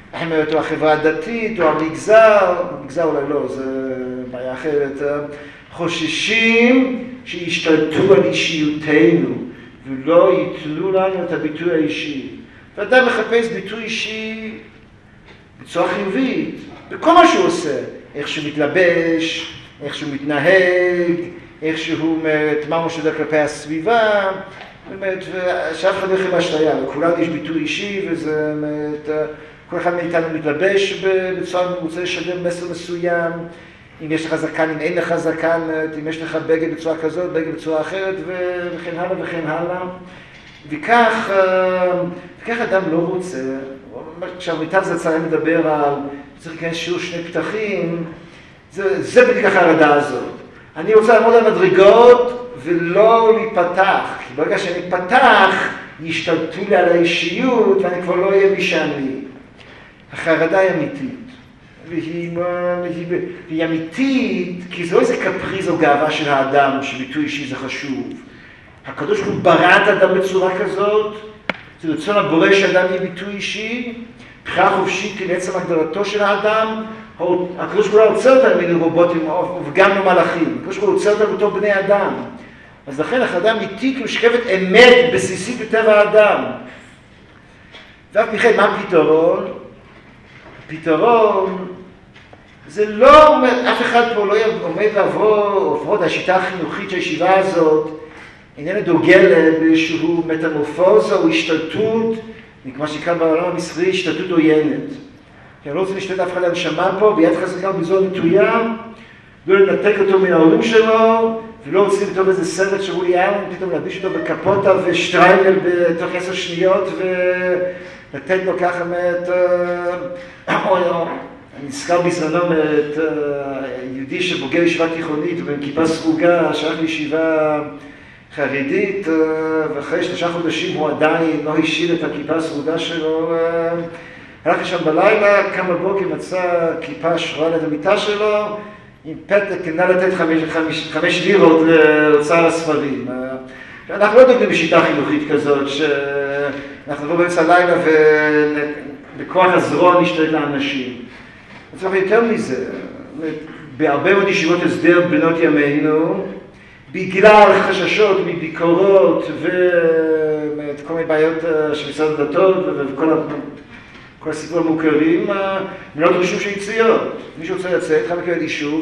או החברה הדתית, או המגזר אולי לא, זה בעיה אחרת, חוששים שישתלטו על אישיותנו, ולא ייתנו לנו את הביטוי האישי. ואדם מחפש ביטוי אישי בצורה חיובית, בכל מה שהוא עושה, איך שהוא מתלבש, איך שהוא מתנהג, איך שהוא מה הוא משדר כלפי הסביבה, שאף אחד לא יחיה באשליה, לכולם יש ביטוי אישי, וזה, כל אחד מאיתנו מתלבש בצורה, הוא רוצה לשדר מסר מסוים, אם יש לך זקן, אם אין לך זקן, אם יש לך בגד בצורה כזאת, בגד בצורה אחרת, וכן הלאה וכן הלאה. וכך אדם לא רוצה, כשהמיטב זצ"ל מדבר על צריך להיכנס שיעור שני פתחים, זה בדיוק החרדה הזאת. אני רוצה לעמוד על מדרגות ולא להיפתח, כי ברגע שאני אפתח, ישתלטו לי על האישיות ואני כבר לא אהיה מי שאני. החרדה היא אמיתית. והיא אמיתית, כי זה לא איזה קפריז או גאווה של האדם, שביטוי אישי זה חשוב. הקדוש ברוך הוא ברא את האדם בצורה כזאת, זה רצון הבורא שאדם יהיה ביטוי אישי, בחירה חופשית היא לעצם הגדרתו של האדם, הקדוש ברוך הוא רוצה אותנו מיני רובוטים וגם לא מלאכים, הקדוש ברוך הוא רוצה אותנו בתור בני אדם. אז לכן החרדה אמיתית משקפת אמת בסיסית בטבע האדם. ואף מכן, מה הפתרון? הפתרון זה לא, אף אחד פה לא עומד לעבור, לפחות השיטה החינוכית של הישיבה הזאת, איננה דוגלת באיזשהו מטמורפוזה או השתלטות, כמו שנקרא בעולם המסחרי, השתלטות עוינת. כי אני לא רוצה להשתלט אף אחד להנשמה פה, ביד חזקה ובזרוע נטויה, לא לנתק אותו מן ההורים שלו, ולא רוצים פתאום איזה סרט של וולי אלן, פתאום להביש אותו בקפוטה ושטריימל בתוך 10 שניות, ולתת לו ככה אני נזכר בזמנו את יהודי שבוגר ישיבה תיכונית ועם כיפה סרוגה, שייך לישיבה חרדית, ואחרי 3 חודשים הוא עדיין לא השיל את הכיפה הסרוגה שלו. הלך לשם בלילה, קם בבוקר, מצא כיפה שחורה ליד המיטה שלו, עם פתק, נא לתת 5 לירות להוצאה הספרים. אנחנו לא דוגלים בשיטה חינוכית כזאת, שאנחנו נבוא באמצע הלילה ובכוח הזרוע נשתלט לאנשים. אז אנחנו יותר מזה, בהרבה מאוד ישיבות הסדר בנות ימינו, בגלל חששות מביקורות וכל מיני בעיות של משרד הדתות וכל הסיפורים המוכרים, מנות רישום של יציאות. מי שרוצה לצאת, חייב לקבל אישור,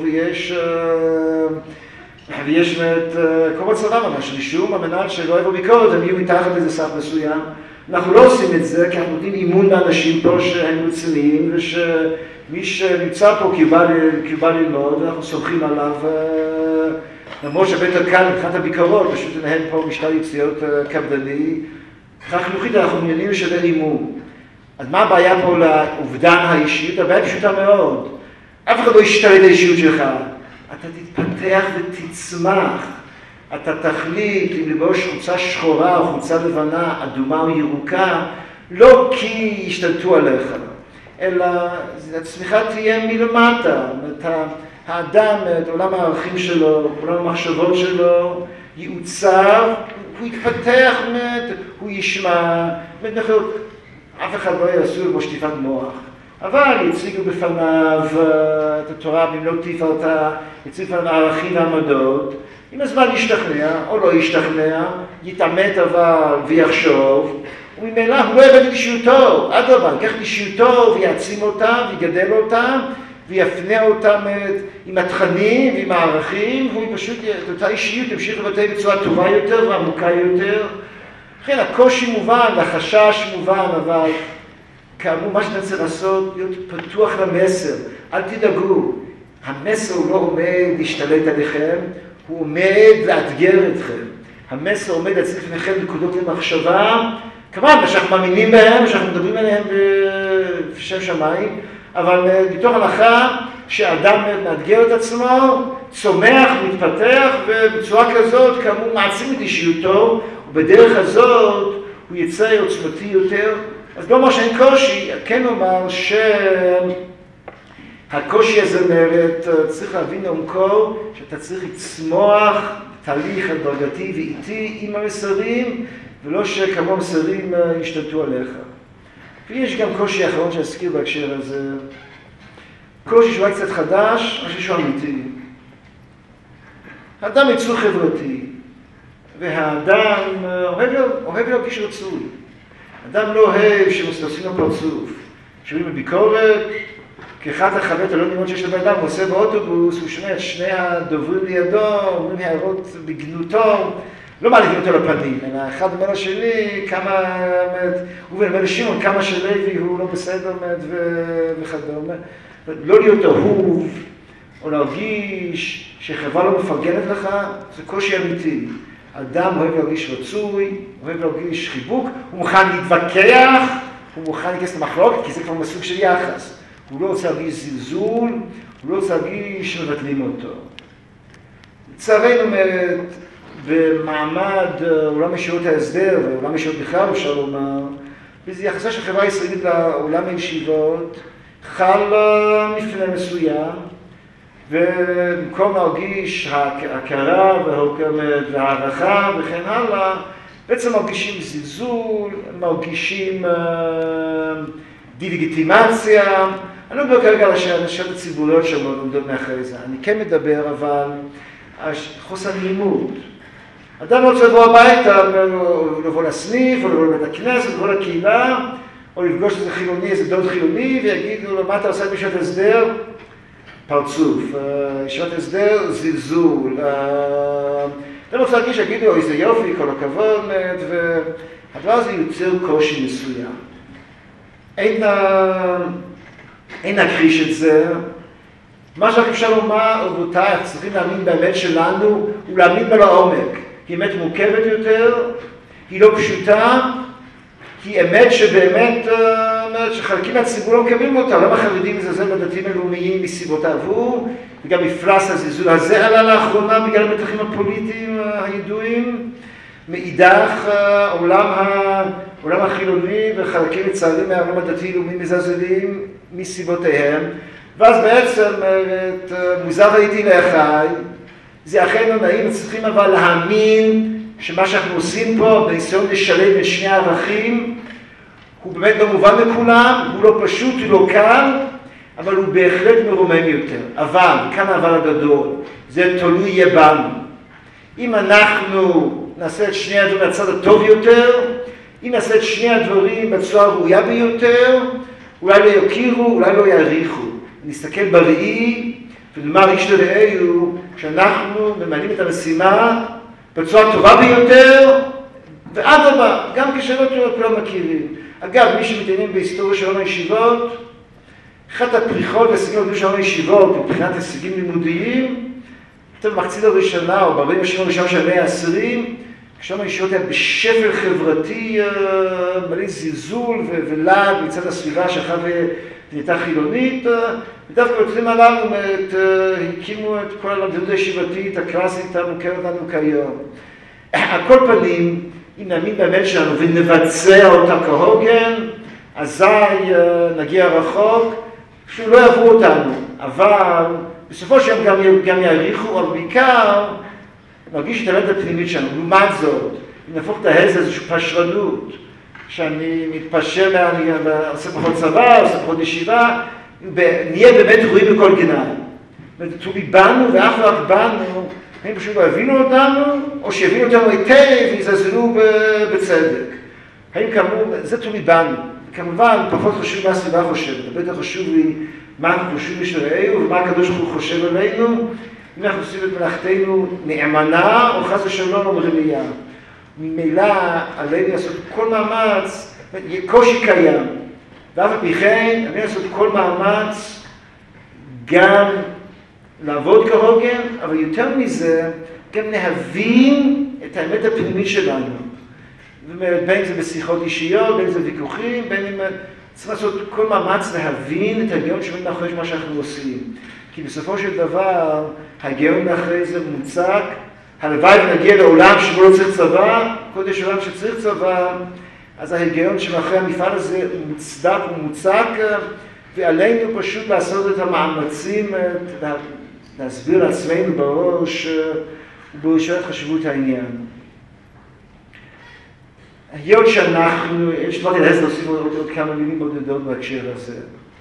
ויש כל מצרה ממש רישום, על מנת שלא יבוא ביקורת, הם יהיו מתחת לאיזה סף מסוים. אנחנו לא עושים את זה, כי אנחנו נותנים אימון לאנשים פה שהם רציניים, ושמי שנמצא פה כי הוא בא ללמוד, ואנחנו סומכים עליו, למרות שבית הקל, מבחינת הביקורות, פשוט לנהל פה משטר יציאות קפדני. מבחינה חינוכית אנחנו מעוניינים לשדר אימון. אז מה הבעיה פה לאובדן האישיות? הבעיה פשוטה מאוד. אף אחד לא ישתלט האישיות שלך. אתה תתפתח ותצמח. אתה תחליט אם לבוש חולצה שחורה או חולצה לבנה, אדומה או ירוקה, לא כי ישתלטו עליך, אלא הצמיחה תהיה מלמטה. האדם, את עולם הערכים שלו, עולם המחשבות שלו, יעוצב, הוא יתפתח, הוא ישמע, אף אחד לא יעשו בו שטיפת מוח. אבל יציגו בפניו את התורה במלוא תפארתה, יציגו בפניו הערכים והעמדות, עם הזמן ישתכנע או לא ישתכנע, יתעמת אבל ויחשוב, וממילא הוא לא יאבד את אישיותו, אדרבה, ייקח את אישיותו ויעצים אותה ויגדל אותה, ויפנה אותם עם התכנים ועם הערכים, והוא פשוט, את אותה אישיות ימשיך לבטא בצורה טובה יותר ועמוקה יותר. לכן הקושי מובן, החשש מובן, אבל כאמור, מה שאתה צריך לעשות, להיות פתוח למסר. אל תדאגו, המסר הוא לא עומד להשתלט עליכם, הוא עומד לאתגר אתכם. המסר עומד להציג לפניכם נקודות למחשבה, כמובן, שאנחנו מאמינים בהם, שאנחנו מדברים עליהם בשם שמיים, אבל מתוך הנחה שאדם מאתגר את עצמו, צומח, מתפתח, ובצורה כזאת, כאמור, מעצים את אישיותו, ובדרך הזאת הוא יצא עוצמתי יותר. אז לא אומר שאין קושי, כן אומר שהקושי הזה אומרת, צריך להבין לעומקו, שאתה צריך לצמוח תהליך הדרגתי ואיטי עם המסרים, ולא שכמו המסרים ישתלטו עליך. ויש גם קושי אחרון שאזכיר בהקשר הזה. קושי שאולי קצת חדש, אני חושב שהוא אמיתי. האדם יצור חברתי, והאדם אוהב להרגיש רצוי. אדם לא אוהב שמסתוסים לו פרצוף. שומעים בביקורת, כאחת החוות הלא נעימות שיש לבן אדם, הוא עושה באוטובוס, הוא שומע את שני הדוברים לידו, אומרים הערות בגנותו, לא מעליבים אותו לפנים, אלא אחד אומר לשני, כמה, הוא אומר לשמעון, כמה שלוי הוא לא בסדר וכדומה. לא להיות אהוב, או להרגיש שחברה לא מפרגנת לך, זה קושי אמיתי. אדם אוהב להרגיש רצוי, אוהב להרגיש חיבוק, הוא מוכן להתווכח, הוא מוכן להיכנס למחלוקת, כי זה כבר מסוג של יחס. הוא לא רוצה להרגיש זלזול, הוא לא רוצה להרגיש שמבטלים אותו. לצערנו אומרת, במעמד עולם ישיבות ההסדר, ועולם ישיבות בכלל אפשר לומר, וזה יחסה של חברה ישראלית לעולם הישיבות, חל מפנה מסוים, ובמקום להרגיש הכרה והערכה וכן הלאה, בעצם מרגישים זלזול, מרגישים דיליגיטימציה. אני לא מדבר כרגע על השאלות הציבוריות שעומדות מאחורי זה. אני כן מדבר אבל על חוסר נעימות. אדם לא רוצה לבוא הביתה, לבוא לסניף, או לבוא לבית הכנסת, לבוא לקהילה, או לפגוש איזה חילוני, איזה דוד חילוני, ויגידו לו, מה אתה עושה בישיבת הסדר? פרצוף. ישיבת הסדר, זלזול. אתה רוצה להרגיש שיגידו, איזה יופי, כל הכבוד, והדבר הזה יוצר קושי מסוים. אין להכחיש את זה. מה שרק אפשר לומר, רבותיי, צריכים להאמין באמת שלנו, ולהאמין בה לעומק. היא אמת מורכבת יותר, היא לא פשוטה, היא אמת שבאמת, שחלקים מהציבור לא מקבלים אותה. למה חרדים מזלזל בדתיים הלאומיים מסיבותיו הוא, וגם מפלס הזלזול הזה עלה לאחרונה בגלל המתחים הפוליטיים הידועים. מאידך, עולם החילוני וחלקים מצערים מהעולם הדתי-לאומי מזלזלים מסיבותיהם, ואז בעצם מוזר הייתי לאחי, זה אכן לא נעים, צריכים אבל להאמין שמה שאנחנו עושים פה בניסיון לשלב בין שני הערכים הוא באמת לא מובן לכולם, הוא לא פשוט, הוא לא קל, אבל הוא בהחלט מרומם יותר. אבל, כאן האבל הגדול, זה תלוי יהיה בנו. אם אנחנו נעשה את שני הדברים בצד הטוב יותר, אם נעשה את שני הדברים בצורה הראויה ביותר, אולי לא יכירו, אולי לא יעריכו. נסתכל בראי ונאמר איש לרעהו, שאנחנו ממלאים את המשימה בצורה הטובה ביותר, ואדרבה, גם כשלא כולם מכירים. אגב, מי שמתעניין בהיסטוריה של עולם הישיבות, אחת הפריחות וההישגים הגדולים של עולם הישיבות, מבחינת הישגים לימודיים, במחצית הראשונה או ב-40 השנים הראשונה של המאה ה-20, כשעולם הישיבות היה בשפל חברתי מלא זלזול ולעג מצד הסביבה שאחת נהייתה חילונית, ודווקא בתחום הללו הקימו את כל הלמדנות הישיבתית הקלאסית המוכרת לנו כיום. על כל פנים, אם נאמין באמת שלנו ונבצע אותה כהוגן, אזי נגיע רחוק, שהוא לא יעברו אותנו, אבל בסופו של יום גם יעריכו, אבל בעיקר נרגיש את הלדת הפנימית שלנו. לעומת זאת, אם נהפוך את ההז איזושהי פשרנות, שאני מתפשר, אני עושה פחות צבא, עושה פחות ישיבה, נהיה באמת ראויים בכל גנאי. תלוי בנו ואף רק בנו, הם פשוט לא הבינו אותנו, או שהבינו אותנו היטב ויזלזלו בצדק. האם כאמור, זה תלוי בנו. כמובן, פחות חשוב מה הסביבה חושבת. הרבה יותר חשוב לי מה אנחנו חושבים בשביל ומה הקדוש ברוך הוא חושב עלינו, אם אנחנו עושים את מלאכתנו נאמנה, או חס ושלום רמייה. ממילא עלינו לעשות כל מאמץ, קושי קיים. ואף על פי כן, עלינו לעשות כל מאמץ גם לעבוד כהוגן, אבל יותר מזה, גם להבין את האמת הפנימית שלנו. בין אם זה בשיחות אישיות, בין אם זה ויכוחים, בין אם צריך לעשות כל מאמץ להבין את ההיגיון שעומד מאחורי מה שאנחנו עושים. כי בסופו של דבר, ההיגיון מאחורי זה מוצק, הלוואי ונגיע לעולם שבו לא צריך צבא, קודש עולם שצריך צבא, אז ההיגיון שמאחורי המפעל הזה מוצדק ומוצק, ועלינו פשוט לעשות את המאמצים, להסביר לעצמנו בראש ובראשת חשיבות העניין. היות שאנחנו, שתמרתי להסד עושים עוד כמה מילים בודדות בהקשר הזה.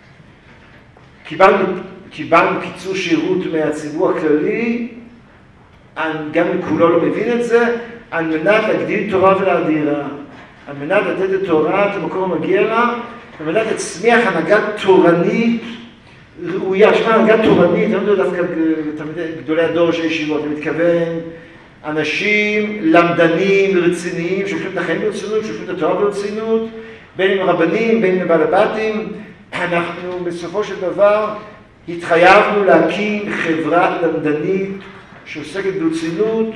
קיבלנו קיצור שירות מהציבור הכללי, גם אם כולו לא מבין את זה, על מנת להגדיל תורה ולהאדירה. על מנת לתת את תורה, את המקום המגיע לה, על מנת להצמיח הנהגה תורנית ראויה. שמה הנהגה תורנית, אני לא יודע דווקא גדולי הדור של ישיבות, אני מתכוון אנשים למדנים ורציניים, שולחים את החיים ברצינות, שולחים את התורה ברצינות, בין אם רבנים, בין אם בעלי בתים. אנחנו בסופו של דבר התחייבנו להקים חברה למדנית שעוסקת ברצינות.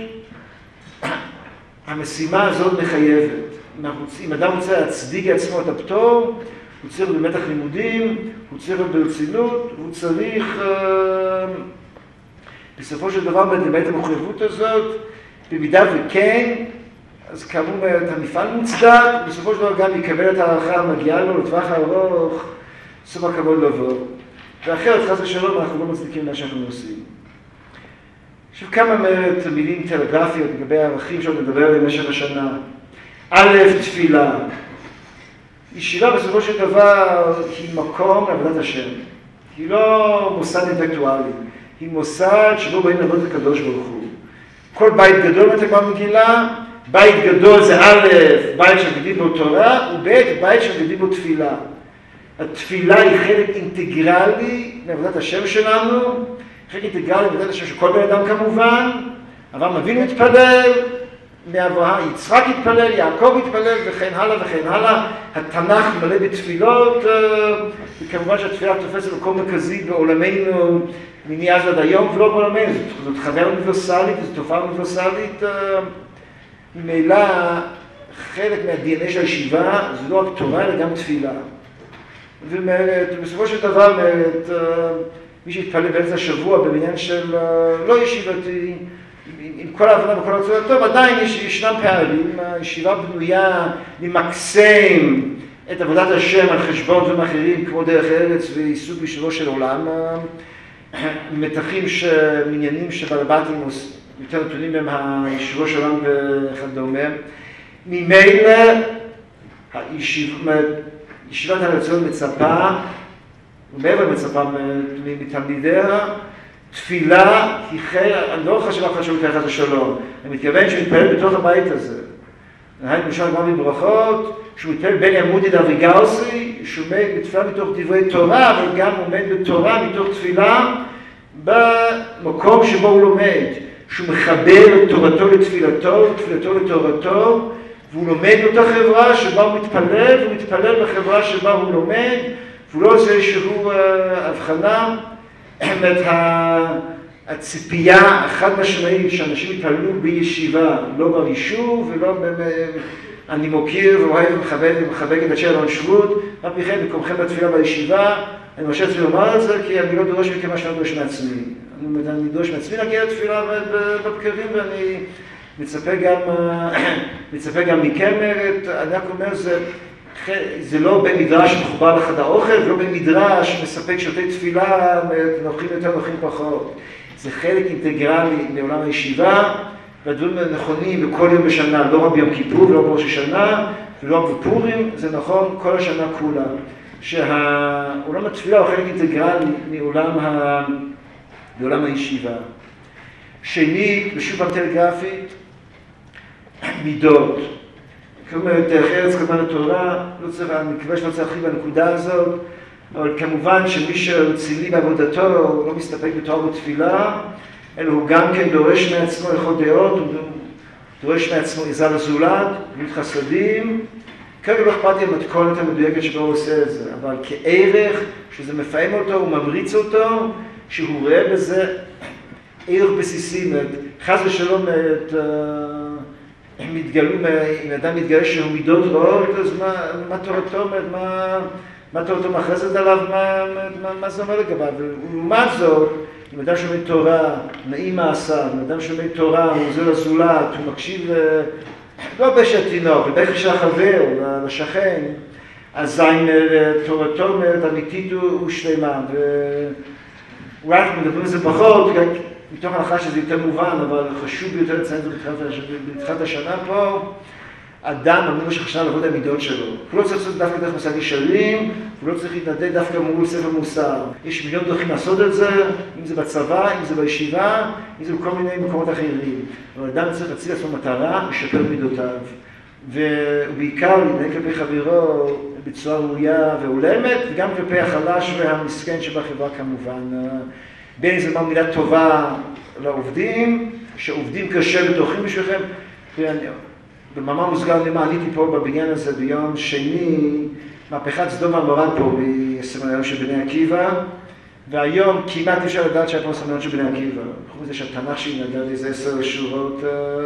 המשימה הזאת מחייבת. אם אדם רוצה להצדיק עצמו את הפטור, הוא צריך במתח לימודים, הוא צריך ברצינות, הוא צריך בסופו של דבר באמת המחויבות הזאת, במידה וכן, אז כאמור המפעל מוצדק, בסופו של דבר גם יקבל את הערכה המגיעה לו לטווח הארוך, סוף הכבוד לבוא. ואחרת, חס ושלום, אנחנו לא מצדיקים מה שאנחנו עושים. עכשיו, כמה מילים טלגרפיות לגבי הערכים שעוד נדבר עליהם במשך השנה. א', תפילה. ישיבה בסופו של דבר היא מקום לעבודת השם. היא לא מוסד אינטלקטואלי, היא מוסד שבו באים לעבוד את הקדוש ברוך הוא. כל בית גדול מתגמר מגילה, בית גדול זה א', בית שמגדיל בו תורה, וב', בית שמגדיל בו תפילה. התפילה היא חלק אינטגרלי לעבודת השם שלנו, חלק אינטגרלי לעבודת השם של כל בן אדם כמובן. אברהם אבינו התפלל, מאברהם יצחק התפלל, יעקב התפלל וכן הלאה וכן הלאה. התנ"ך מלא בתפילות, וכמובן שהתפילה תופסת מקום מרכזי בעולמנו מאז עד היום ולא בעולמנו. זאת חוויה אוניברסלית, זאת תופעה אוניברסלית. ממילא חלק מה-DNA של הישיבה זה לא רק תורה אלא גם תפילה. ובסופו של דבר מי שהתפלל באמצע השבוע בבניין של לא ישיבתי, עם כל ההבנה וכל הרצון הטוב, עדיין ישנם פערים. הישיבה בנויה למקסם את עבודת השם על חשבון דברים אחרים כמו דרך ארץ ועיסוק בשבילו של עולם. מתחים שמניינים שבעלי בתים יותר נתונים בהם הישיבו של עולם וכדומה. ממילא ישיבת הרצון מצפה, ומעבר מצפה מתלמידיה, תפילה היא חלק, אני לא חושב אף חשוב ככה השלום, אני מתכוון שהוא מתפלל בתוך הבית הזה. נהיים למשל גם בברכות, שהוא מתפלל בין ימודי דאביגאוסי, שהוא עומד בתפילה מתוך דברי תורה, אבל גם עומד בתורה מתוך תפילה במקום שבו הוא לומד, שהוא מחבר את תורתו לתפילתו, תפילתו לתורתו, והוא לומד באותה חברה שבה הוא מתפלל, והוא מתפלל בחברה שבה הוא לומד, והוא לא עושה איזשהו הבחנה. את הציפייה החד משמעית שאנשים יתפללו בישיבה, לא ברישוב ולא אני מוקיר ואוהב ומחבק את אנשי אלון שבות, רק מכן מקומכם בתפילה בישיבה. אני מרשה לעצמי לומר את זה כי אני לא דורש מכם מה שאני דורש מעצמי. אני דורש מעצמי להגיע לתפילה בבקרים ואני מצפה גם מכם. אני רק אומר, זה לא בן מדרש מחובר לחד האוכל, ולא בן מדרש מספק שירותי תפילה, נוחים יותר, נוחים פחות. זה חלק אינטגרלי מעולם הישיבה, והדברים נכונים בכל יום בשנה, לא רק ביום כיפור ולא בראש השנה, ולא רק בפורים, זה נכון כל השנה כולה. שעולם התפילה הוא חלק אינטגרלי מעולם הישיבה. שנית, בשוב פעם טלגרפית, מידות. כלומר, דרך ארץ קדמה לתורה, אני מקווה שלא צריך להרחיב בנקודה הזאת, אבל כמובן שמי שרציני בעבודתו לא מסתפק בתורה ובתפילה, אלא הוא גם כן דורש מעצמו לכל דעות, הוא דורש מעצמו עזרה לזולת, גמילות חסדים. כרגע לא אכפת לי המתכונת המדויקת שבו הוא עושה את זה, אבל כערך שזה מפעם אותו, הוא ממריץ אותו, שהוא רואה בזה ערך בסיסי. חס ושלום אם אדם מתגלה שהוא מידות רעות, אז מה תורתו אומרת, מה תורתו מאחזת עליו, מה זה אומר לגביו? ולעומת זאת, אם אדם שומע תורה, נעים מעשיו, אם אדם שומע תורה, הוא עוזר לזולת, הוא מקשיב לא בשביל התינוק, לבכי של החבר, לשכן, אז תורתו אומרת, אמיתית הוא שלמה. ואולי אנחנו מדברים על זה פחות, מתוך הנחה שזה יותר מובן, אבל חשוב ביותר לציין את זה בתחילת השנה פה. אדם אמרו במשך השנה לעבוד המידות שלו. הוא לא צריך לעשות דווקא דרך מסע ישרים, הוא לא צריך להתנדב דווקא מול ספר מוסר. יש מיליון דרכים לעשות את זה, אם זה בצבא, אם זה בישיבה, אם זה בכל מיני מקומות אחרים. אבל אדם צריך להציל לעצמו מטרה, לשפר מידותיו. ובעיקר להתנהג כלפי חברו בצורה ראויה והולמת, וגם כלפי החלש והמסכן שבחברה כמובן. בין אם זה מה מילה טובה לעובדים, שעובדים קשה וטורחים בשבילכם. במאמר מוסגר למה עליתי פה בבניין הזה ביום שני, מהפכת סדום ועמורה פה בסמינריון של בני עקיבא, והיום כמעט אפשר לדעת שהיה פה סמינריון של בני עקיבא. חוץ מזה שהתנ"ך שלי נדע איזה 10 שורות,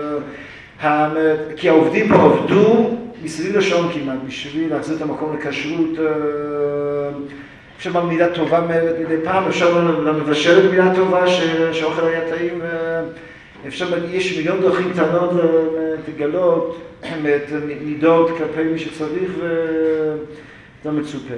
כי העובדים פה עבדו מסביב לשעון כמעט, בשביל להחזיר את המקום לכשרות. אפשר לומר מילה טובה מדי פעם, אפשר לבשל מילה טובה שהאוכל היה טעים. יש מיליון דרכים קטנות לגלות את מידות כלפי מי שצריך וזה מצופה.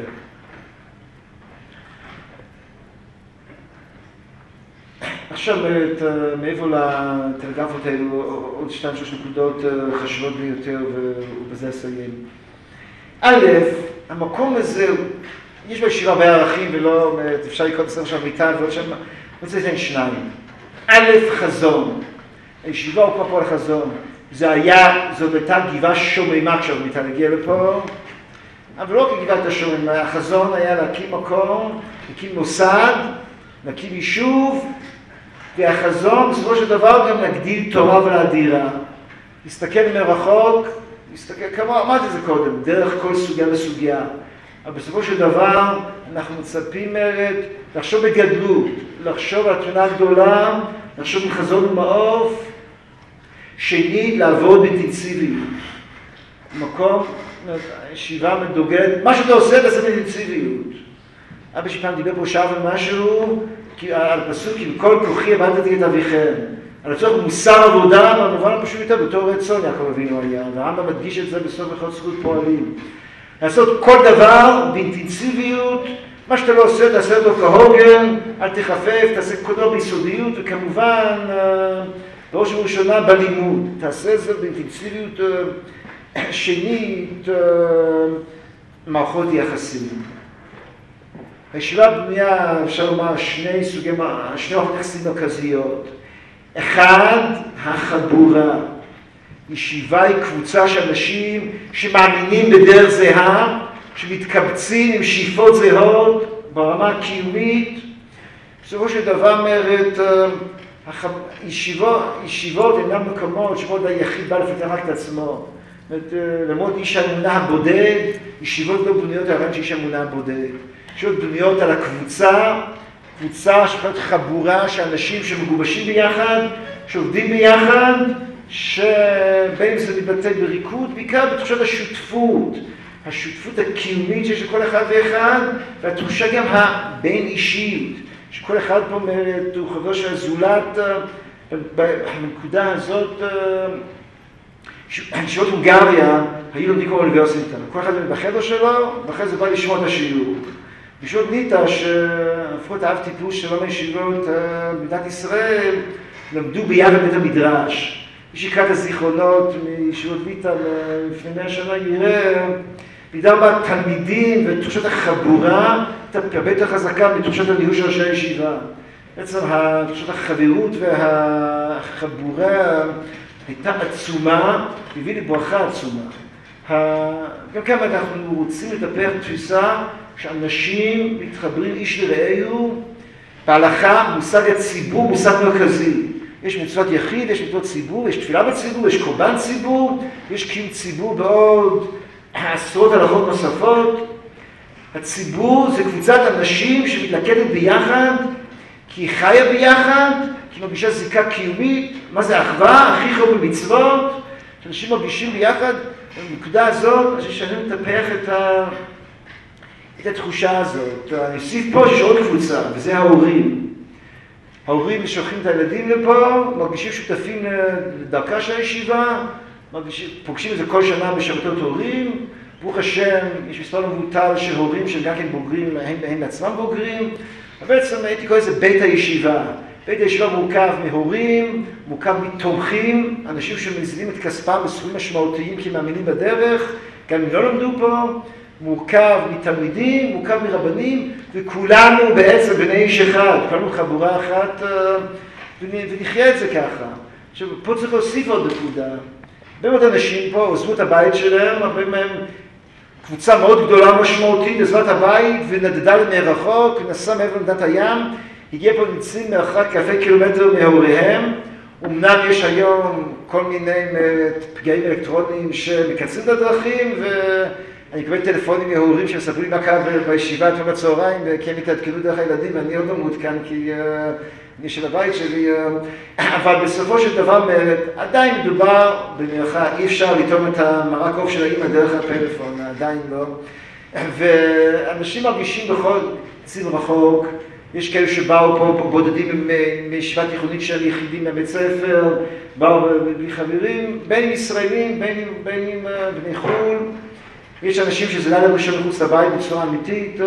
עכשיו מעבר לטלגרפות האלו עוד 2-3 נקודות חשובות ביותר ובזה אסיים. א', המקום הזה, יש בישיבה הרבה ערכים ולא אפשר לקרוא את עכשיו מיטה ועוד שם, אני רוצה לתת 2. א', חזון. הישיבה הוקמה פה לחזון. זאת הייתה גבעה שוממה כשהמיטה הגיעה לפה, אבל לא כגבעת השוממה, החזון היה להקים מקום, להקים מוסד, להקים יישוב, והחזון בסופו של דבר גם להגדיל תורה ולאדירה. להסתכל מרחוק, כמו אמרתי את זה קודם, דרך כל סוגיה וסוגיה. אבל בסופו של דבר אנחנו מצפים לחשוב בגדלות, לחשוב על תמונה גדולה, לחשוב עם חזון ומעוף. שני, לעבוד באינטנסיביות. מקום, ישיבה מדוגלת, מה שאתה עושה, תעשה באינטנסיביות. אבא שפעם דיבר פה שעה ומשהו, על פסוק, עם כל כוחי עבדתי את אביכם. על הצורך מוסר עבודה, במובן הפשוט יותר, בתור רצון יעקב אבינו היה. והרמב"ם מדגיש את זה בסוף הלכות זכות פועלים. לעשות כל דבר באינטנסיביות, מה שאתה לא עושה, תעשה אותו כהוגן, אל תחפף, תעשה כל דבר ביסודיות, וכמובן, בראש ובראשונה בלימוד, תעשה את זה באינטנסיביות שנית, מערכות יחסים. הישיבה בנויה, אפשר לומר, שני מערכות יחסים מרכזיות. אחד, החבורה. ישיבה היא קבוצה של אנשים שמאמינים בדרך זהה, שמתקבצים עם שאיפות זהות ברמה הקיומית. בסופו של דבר אומרת, ישיבות אינם מקומות שבו היחיד בא לפתח רק את עצמו. למרות איש האמונה הבודד, ישיבות לא בנויות על הרעיון שאיש האמונה הבודד. ישיבות בנויות על הקבוצה, קבוצה שיכולה להיות חבורה של אנשים שמגובשים ביחד, שעובדים ביחד, שבין אם זה מתבטא בריקוד, בעיקר בתחושת השותפות, השותפות הקיומית שיש לכל אחד ואחד, והתחושה גם הבין אישית, שכל אחד פה אומרת, הוא חבר של הזולת, בנקודה הזאת, ישיבות הונגריה היו לומדים כמו אוניברסיטה, כל אחד בחדר שלו, ואחרי זה בא לשמוע את השיעור. ישיבות ליטא, שהפכו את האב טיפוס של עולם הישיבות במדינת ישראל, למדו ביחד בית המדרש. מי שיקרא את הזיכרונות מישיבות ליטא לפני 100 שנה יראה, בידר בה תלמידים ותחושת החבורה, הרבה יותר חזקה מתחושת הניהול של ראשי הישיבה. בעצם תחושת החברות והחבורה הייתה עצומה, הביא לי ברכה עצומה. גם כמה אנחנו רוצים לטפח תפיסה שאנשים מתחברים איש לרעהו, בהלכה מושג הציבור מושג מרכזי. יש מצוות יחיד, יש מצוות ציבור, יש תפילה בציבור, יש קורבן ציבור, יש קיום ציבור בעוד עשרות הלכות נוספות. הציבור זה קבוצת אנשים שמתלכדת ביחד, כי היא חיה ביחד, כי היא מרגישה זיקה קיומית. מה זה אחווה? הכי חשוב במצוות, שאנשים מרגישים ביחד. בנקודה הזאת, אני חושב שאני מטפח את התחושה הזאת. אני אוסיף פה שיש עוד קבוצה, וזה ההורים. ההורים שולחים את הילדים לפה, מרגישים שותפים לדרכה של הישיבה, פוגשים את זה כל שנה בשבתות הורים. ברוך השם, יש מספר לא מבוטל של הורים שגם כן בוגרים, הם בעצמם בוגרים. אבל בעצם הייתי קורא לזה בית הישיבה. בית הישיבה מורכב מהורים, מורכב מתומכים, אנשים שמזילים את כספם בסכומים משמעותיים כי מאמינים בדרך, גם אם לא למדו פה, מורכב מתלמידים, מורכב מרבנים, וכולנו בעצם בני איש אחד, כולנו חבורה אחת, ונחיה את זה ככה. עכשיו, פה צריך להוסיף עוד נקודה. הרבה מאוד אנשים פה עוזבו את הבית שלהם, הרבה מהם קבוצה מאוד גדולה ומשמעותית, עזבה את הבית ונדדה למרחוק, נסעה מעבר לנדת הים, הגיע פה נמצאים מרחק כ קילומטר מהוריהם, אמנם יש היום כל מיני פגעים אלקטרוניים שמקצרים את הדרכים, ואני מקבל טלפונים מההורים שמספרו לי מה קרה בישיבה אתמול בצהריים, כי הם התעדכנו דרך הילדים, ואני עוד לא מעודכן כי אני של הבית שלי, אבל בסופו של דבר עדיין מדובר במרחק, אי אפשר לטעום את המרק עוף של האמא דרך הפלאפון, עדיין לא. ואנשים מרגישים בכל ציר רחוק, יש כאלה שבאו פה בודדים מישיבה תיכונית של יחידים מהבית ספר, באו מחברים, בין אם ישראלים, בין אם בני חו"ל. יש אנשים שזה לילה ראשון מחוץ לבית בצורה אמיתית.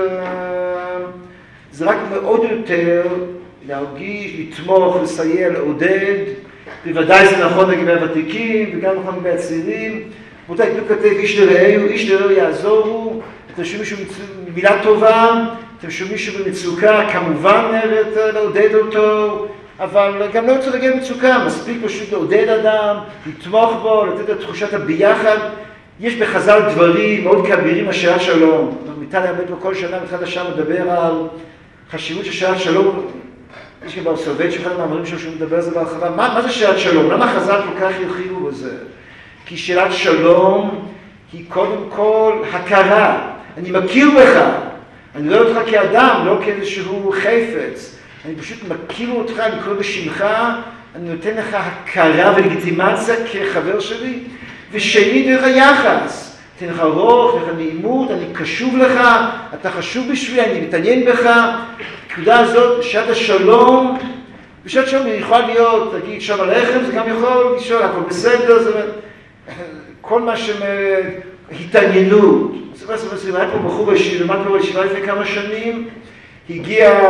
זה רק מאוד יותר להרגיש, לתמוך, לסייע, לעודד. בוודאי זה נכון לגבי הוותיקים וגם נכון לגבי הצעירים. רבותיי, כתוב כתב איש לרעהו, איש לרעהו יעזורו. אתם שומעים מישהו מילה טובה, אתם שומעים מישהו במצוקה, כמובן לעודד אותו, אבל גם לא רוצה להגיע במצוקה, מספיק פשוט לעודד אדם, לתמוך בו, לתת את תחושת הביחד. יש בחז"ל דברים מאוד כבירים השאלת שלום. מיטל האמת פה כל שנה מתחילת השעה מדבר על חשיבות של שאלת שלום. יש גם בארסובט שאחד המאמרים שלו שהוא מדבר על זה בהרחבה. מה זה שאלת שלום? למה חז"ל כל כך הרחיבו בזה? כי שאלת שלום היא קודם כל הכרה. אני מכיר בך. אני רואה אותך כאדם, לא כאיזשהו חפץ. אני פשוט מכיר אותך, אני קורא בשמך, אני נותן לך הכרה ולגיטימציה כחבר שלי. ושני דרך היחס, תן לך רוח, תן לך נעימות, אני קשוב לך, אתה חשוב בשבילי, אני מתעניין בך. הנקודה הזאת, שעת השלום, ושעת שלום יכולה להיות, תגיד שלום עליכם, זה גם יכול לשאול, הכל בסדר, זה כל מה התעניינות. היה פה בחור בישיבה, למד פה בישיבה לפני כמה שנים, הגיע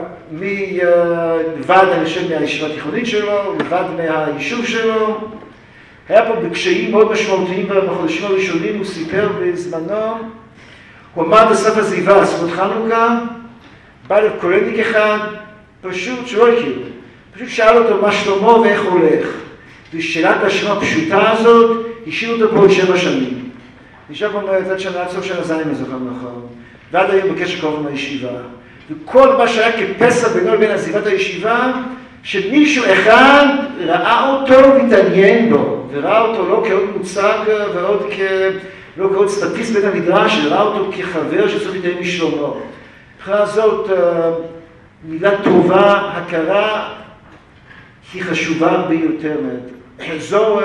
מלבד, אני חושב, מהישיבה התיכונית שלו, לבד מהיישוב שלו, היה פה בקשיים מאוד משמעותיים בחודשים הראשונים, הוא סיפר בזמנו, הוא עמד בסף הזיווה, סביבות חנוכה, בא לקולניק אחד, פשוט שלא הכיר, פשוט שאל אותו מה שלמה ואיך הולך. ושאלת השם הפשוטה הזאת, השאיר אותו פה עוד 7 שנים. נשאר פה עד שנה, עד סוף שנה זין מזוכר נכון, ועד היום בקשר קרוב עם הישיבה. וכל מה שהיה כפסע בינו לבין עזיבת הישיבה, שמישהו אחד ראה אותו והתעניין בו, וראה אותו לא כעוד מוצג לא כעוד סטטיסט בית המדרש, ראה אותו כחבר שצריך להתעניין משלומו. מבחינה זאת, מילה טובה, הכרה, היא חשובה ביותר. זו,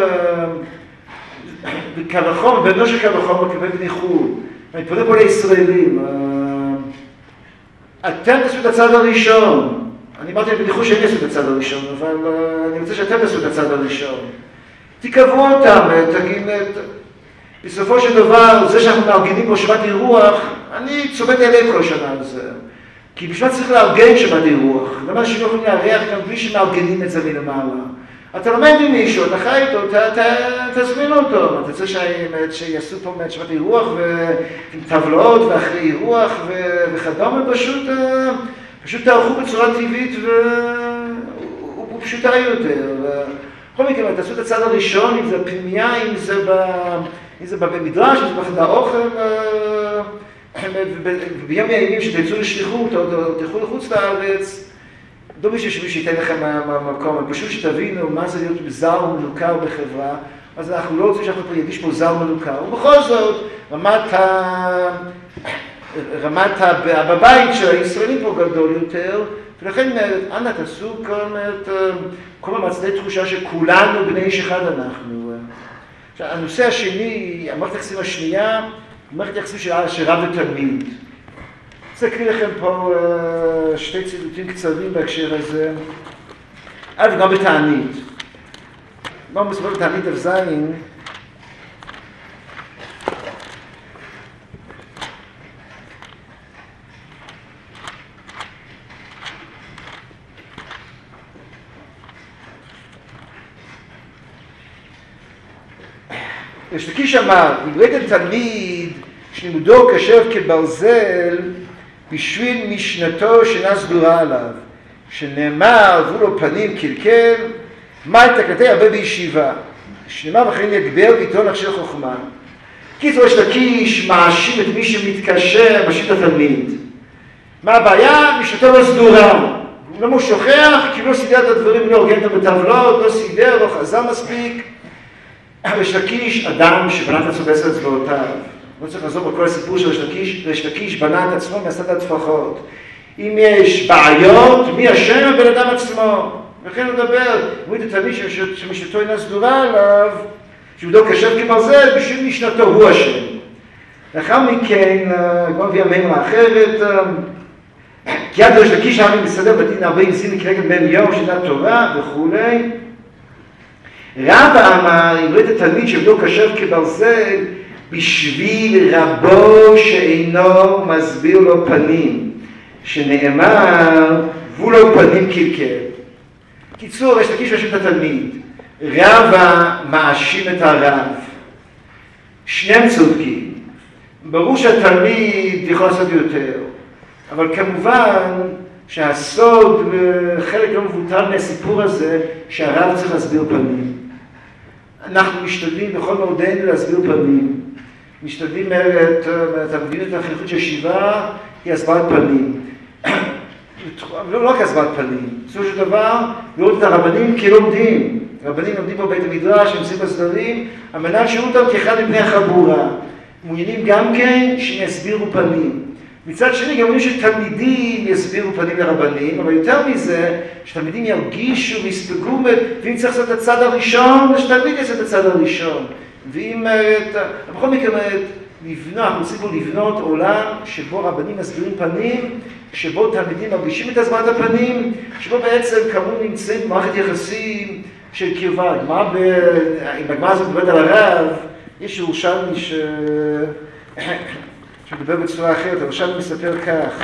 וקרחום, בנו של קרחום, מקבל בני חו"ל. אני פונה פה לישראלים. אתם תעשו את הצד הראשון. אני אמרתי בניחוש שאני אעשו את הצד הראשון, אבל אני רוצה שאתם תעשו את הצד הראשון. תקבעו אותם, תגיד, בסופו של דבר, זה שאנחנו מארגנים פה שבת אירוח, אני צובט הלב כל שנה על זה. כי בשביל צריך לארגן שבת אירוח. למה אנשים לא יכולים לארח גם בלי שמארגנים את זה מלמעלה. אתה לומד עם מישהו, אתה חי איתו, תזמין אותו. אתה רוצה שיעשו פה שבת אירוח עם טבלאות ואחרי אירוח וכדומה, פשוט תערכו בצורה טבעית ופשוטה יותר. בכל מקרה, תעשו את הצד הראשון, אם זה בפנימיה, אם זה במדרש, אם זה בחדר אוכל, וביום הימים שתצאו לשליחות או תלכו לחוץ לארץ, לא בשביל שמישהו ייתן לכם מהמקום, פשוט שתבינו מה זה להיות זר ומנוכר בחברה, אז אנחנו לא רוצים שאנחנו פה יגיש פה זר ומנוכר, ובכל זאת, רמת בבית של הישראלים פה גדול יותר, ולכן אנא תעשו כל מצדי תחושה שכולנו בני איש אחד אנחנו. הנושא השני, המערכת היחסים השנייה, מערכת היחסים של רב ותלמיד. אני רוצה להקריא לכם פה 2 ציטוטים קצרים בהקשר הזה. וגם בתענית. מה מספר בתענית דף זין? ריש לקיש אמר, אם ראיתם תלמיד שלימודו קשה כברזל בשביל משנתו שאינה סגורה עליו, שנאמר עברו לו פנים קלקל, מה תקנתי הרבה בישיבה, שנאמר וכן יגבר ויתרון אנשי חוכמה. קיצור, ריש לקיש מאשים את מי שמתקשר, מאשים את התלמיד. מה הבעיה? משנתו לא סגורה. למה הוא שוכח? כי לא סידר את הדברים, לא ארגן אותם בטבלות, לא סידר, לא חזר מספיק. ריש לקיש, אדם שבנה את עצמו בעשר אצבעותיו. לא צריך לעזור בכל הסיפור של ריש לקיש, בנה את עצמו מעשת הטפחות. אם יש בעיות, מי אשם? הבן אדם עצמו. וכן הוא מדבר, הוא את התלמיד שמשנתו אינה סגורה עליו, שלימודו קשה כברזל, בשביל משנתו הוא אשם. לאחר מכן, כמו מביא המימרה אחרת, כי עד ריש לקיש היה מסדר בדין 40 זין כנגד מהם יום שנת תורה וכולי. רבא אמר, אם ראית התלמיד שלימודו קשה כברזל, בשביל רבו שאינו מסביר לו פנים, שנאמר, והוא לו פנים קלקל. קיצור, ריש לקיש מאשים את התלמיד. רבא מאשים את הרב. שניהם צודקים. ברור שהתלמיד יכול לעשות יותר, אבל כמובן שהסוד וחלק לא מבוטל מהסיפור הזה שהרב צריך להסביר פנים. אנחנו משתדלים בכל מאודנו להסביר פנים. משתדלים את המדיניות החינוכית של ישיבה היא הסברת פנים. לא רק הסברת פנים, בסופו של דבר לראות את הרבנים כלומדים. רבנים לומדים פה בית המדרש, נמצאים בסדרים, על מנת שיראו אותם כאחד מבני החבורה. מעוניינים גם כן שיסבירו פנים. מצד שני גם אומרים שתלמידים יסבירו פנים לרבנים, אבל יותר מזה, שתלמידים ירגישו ויספגו, ואם צריך לעשות את הצד הראשון, שתלמיד יעשה את הצד הראשון. ואם, בכל מקרה, אנחנו רוצים פה לבנות עולם שבו רבנים מסבירים פנים, שבו תלמידים מרגישים את הסברת הפנים, שבו בעצם כמובן נמצאים במערכת יחסים של קרבה. אם בגמרא הזאת מדברת על הרב, יש ירושלמי שמדבר בצורה אחרת, ירושלמי מספר כך.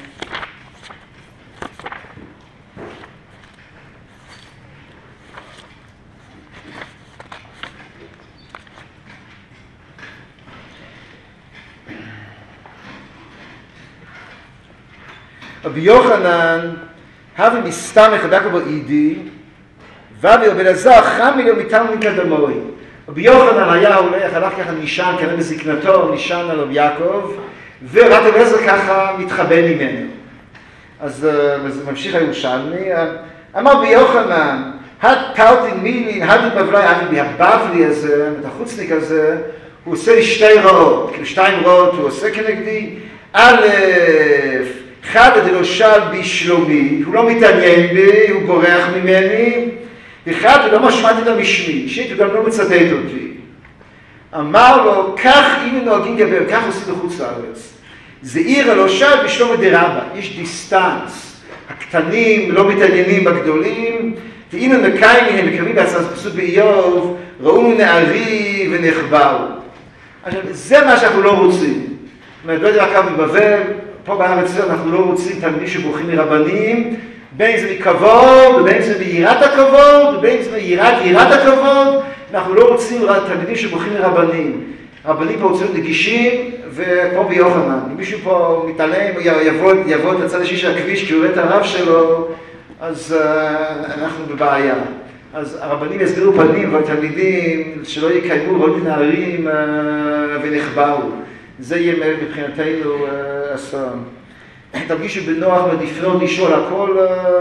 רבי יוחנן, הווה מסתמך דקה בו אידי, ואבי רבי אלעזר חמי לו מתלמוד קדמוי. רבי יוחנן היה הולך, הלך ככה נשען, כנראה בזקנתו, נשען על רבי יעקב, ורבי אלעזר ככה מתחבא ממנו. אז ממשיך הירושלמי, אמר רבי יוחנן, תלתין מילין, הדי בבלי, הדי הבבלי הזה, את החוצניק הזה, הוא עושה לי שתי רעות, כאילו שתיים רעות הוא עושה כנגדי. א', אחד דלושל בשלומי, הוא לא מתעניין בי, הוא בורח ממני, ואחד הוא לא משמעתי לו משמי, שנית הוא גם לא מצדד אותי. אמר לו, כך אם נוהגים גבר, כך עושים בחוץ לארץ. זה עיר הלושל בשלום דרבה, יש דיסטנס. הקטנים לא מתעניינים בגדולים, ואם הם מקיים מהם, מקיימים בהצעת פסוק באיוב, ראונו נערי ונחבאו. עכשיו, זה מה שאנחנו לא רוצים. זאת אומרת, לא יודע רק כמה בבבל, פה בארץ אנחנו לא רוצים תלמידים שבורחים מרבנים, בין זה מכבוד, ובין זה מיראת הכבוד, ובין זה מיראת הכבוד, אנחנו לא רוצים תלמידים שבורחים מרבנים. רבנים פה רוצים נגישים, וכמו ביוחנן, אם מישהו פה מתעלם, יבוא את הצד השני של הכביש, כי הוא רואה את הרב שלו, אז אנחנו בבעיה. אז הרבנים יסבירו פנים, והתלמידים שלא יקיימו רעות נערים ונחבאו. זה יהיה מבחינתנו אסון. תרגישו בנוח ולפנות לשאול הכל.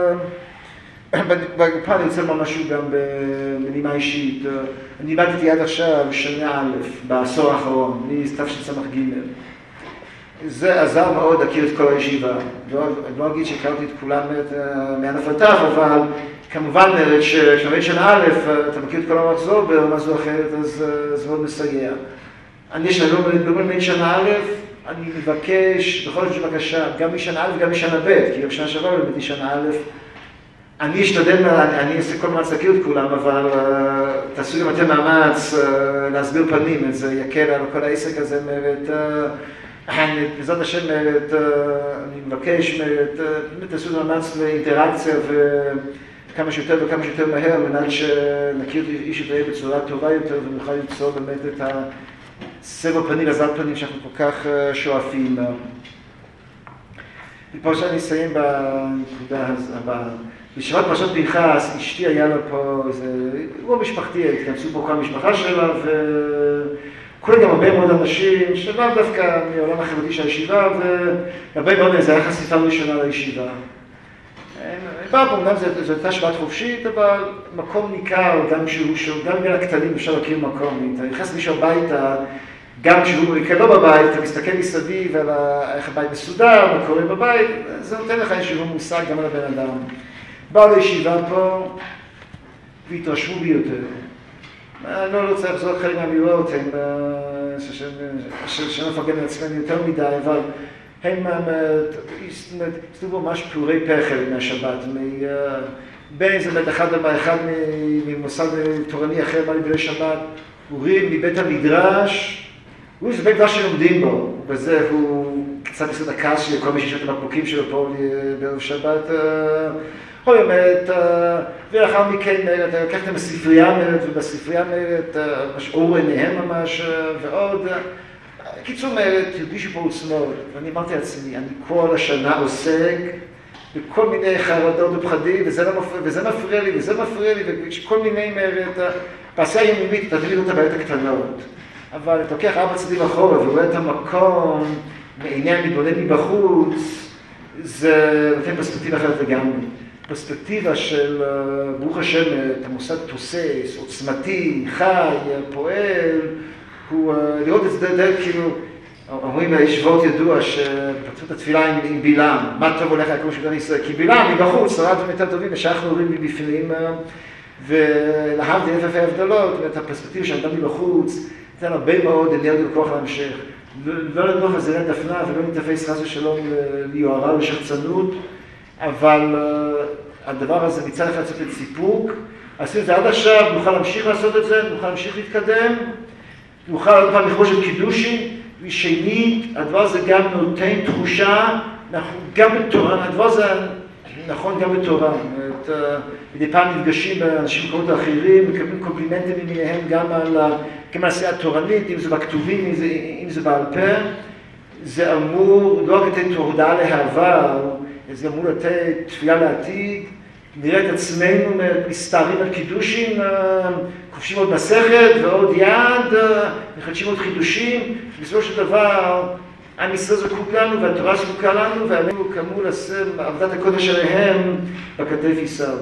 פה אני רוצה לומר משהו גם בנימה אישית. אני לימדתי עד עכשיו שנה א' בעשור האחרון, אני תשס"ג. זה עזר מאוד להכיר את כל הישיבה. אני לא אגיד שהכרתי את כולם מענף התח, אבל כמובן כשאומרים שנה א', אתה מכיר את כל המחזור במחזור אחרת, אז זה מאוד מסייע. אני שלא מלמד שנה א', אני מבקש, בכל זאת בבקשה, גם משנה א' וגם משנה ב', כי גם שנה שעברה למדתי שנה א', אני אשתדל, אני אעשה כל מאמץ להכיר את כולם, אבל תעשו גם אתם מאמץ להסביר פנים, זה יקל על כל העסק הזה, בעזרת השם, אני מבקש, תעשו מאמץ לאינטראקציה כמה שיותר וכמה שיותר מהר, על מנת שנכיר איש את רעהו בצורה טובה יותר, ונוכל ליצור באמת את הסבר פנים, הזר פנים שאנחנו כל כך שואפים. ופה שאני אסיים בנקודה הבאה. בשבת פרשת פנחס, אשתי היה לה פה איזה אירוע משפחתי, התכנסו פה כל המשפחה שלה, וכולי גם הרבה מאוד אנשים שלאו דווקא מעולם החברתי של הישיבה, והרבה מאוד זה היה חשיפה ראשונה לישיבה. פעם אמנם זו הייתה שבת חופשית, אבל מקום ניכר, גם בין הקטנים אפשר להכיר מקום. אתה נכנס מישהו הביתה, גם כשהוא לא בבית, אתה מסתכל מסביב על איך הבית מסודר, מה קורה בבית, זה נותן לך איזשהו מושג גם על הבן אדם. באו לישיבה פה והתרשמו ביותר. אני לא רוצה לחזור חלק מהאמירות, שלא נפרגן לעצמנו יותר מדי, אבל הם עשו בו ממש פעורי פחד מהשבת. בין זה בית אחד ממוסד תורני אחר בא לי בלי שבת, הורים מבית המדרש, הוא זה בית מדרש שלומדים בו, וזה הוא קצת עשו את הכעס שלי, כל מי שיש את המקבוקים שלו פה בערב שבת. או באמת, ולאחר מכן לקחתם בספרייה מרת, ובספרייה מרת, אור עיניהם ממש, ועוד. קיצור מרת, הרגישו פה עוצמות, ואני אמרתי לעצמי, אני כל השנה עוסק בכל מיני חרדות ופחדים, וזה מפריע לי, וזה מפריע לי, וכל מיני מרת, בעשייה יומיומית, תדליל את הבעיות הקטנות. אבל אתה לוקח 4 צעדים אחורה ורואה את המקום, מעיני המתבונן מבחוץ, זה נותן פרספקטיבה אחרת לגמרי. פרספקטיבה של ברוך השם, את המוסד תוסס, עוצמתי, חי, פועל, הוא לראות את זה דרך כאילו, אומרים הישיבות ידוע שפתחו את התפילה עם בלעם, מה טוב הולך לקום שבדן ישראל, כי בלעם מבחוץ, שרדתם יותר טובים ושאנחנו רואים מבפנים, ולהבדיל אלף אלפי הבדלות, ואת הפרספקטיבה שעמדה מבחוץ, ניתן הרבה מאוד אנרגיה וכוח להמשך. לא לנוח על זרי דפנה ולא נתפס חס ושלום ליוהרה ושחצנות, אבל הדבר הזה מצד אחד צריך לסיפוק. עשינו את זה עד עכשיו, נוכל להמשיך לעשות את זה, נוכל להמשיך להתקדם, נוכל עוד פעם לכבוש את קידושין, ושנית, הדבר הזה גם נותן תחושה, גם בתורה, הדבר הזה נכון גם בתורה. מדי פעם נפגשים באנשים מקומות האחרים, מקבלים קומפלימנטים ממיניהם גם על העשייה התורנית, אם זה בכתובים, אם זה בעל פה. זה אמור לא רק לתת הודעה להעבר, זה אמור לתת תפילה לעתיד, נראה את עצמנו מסתערים על קידושים, כובשים עוד מסכת ועוד יד, מחדשים עוד חידושים, בסופו של דבר עם ישראל זקוק לנו והתורה זקוקה לנו, ועלינו כאמור לשים עבודת הקודש שלהם בכתף יישאו.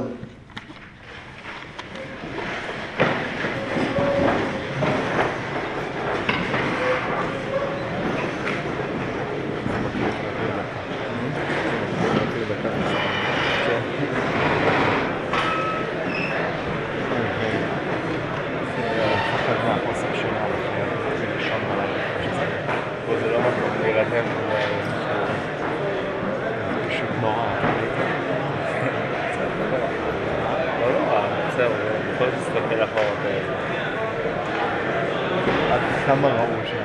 כמה ראו שם.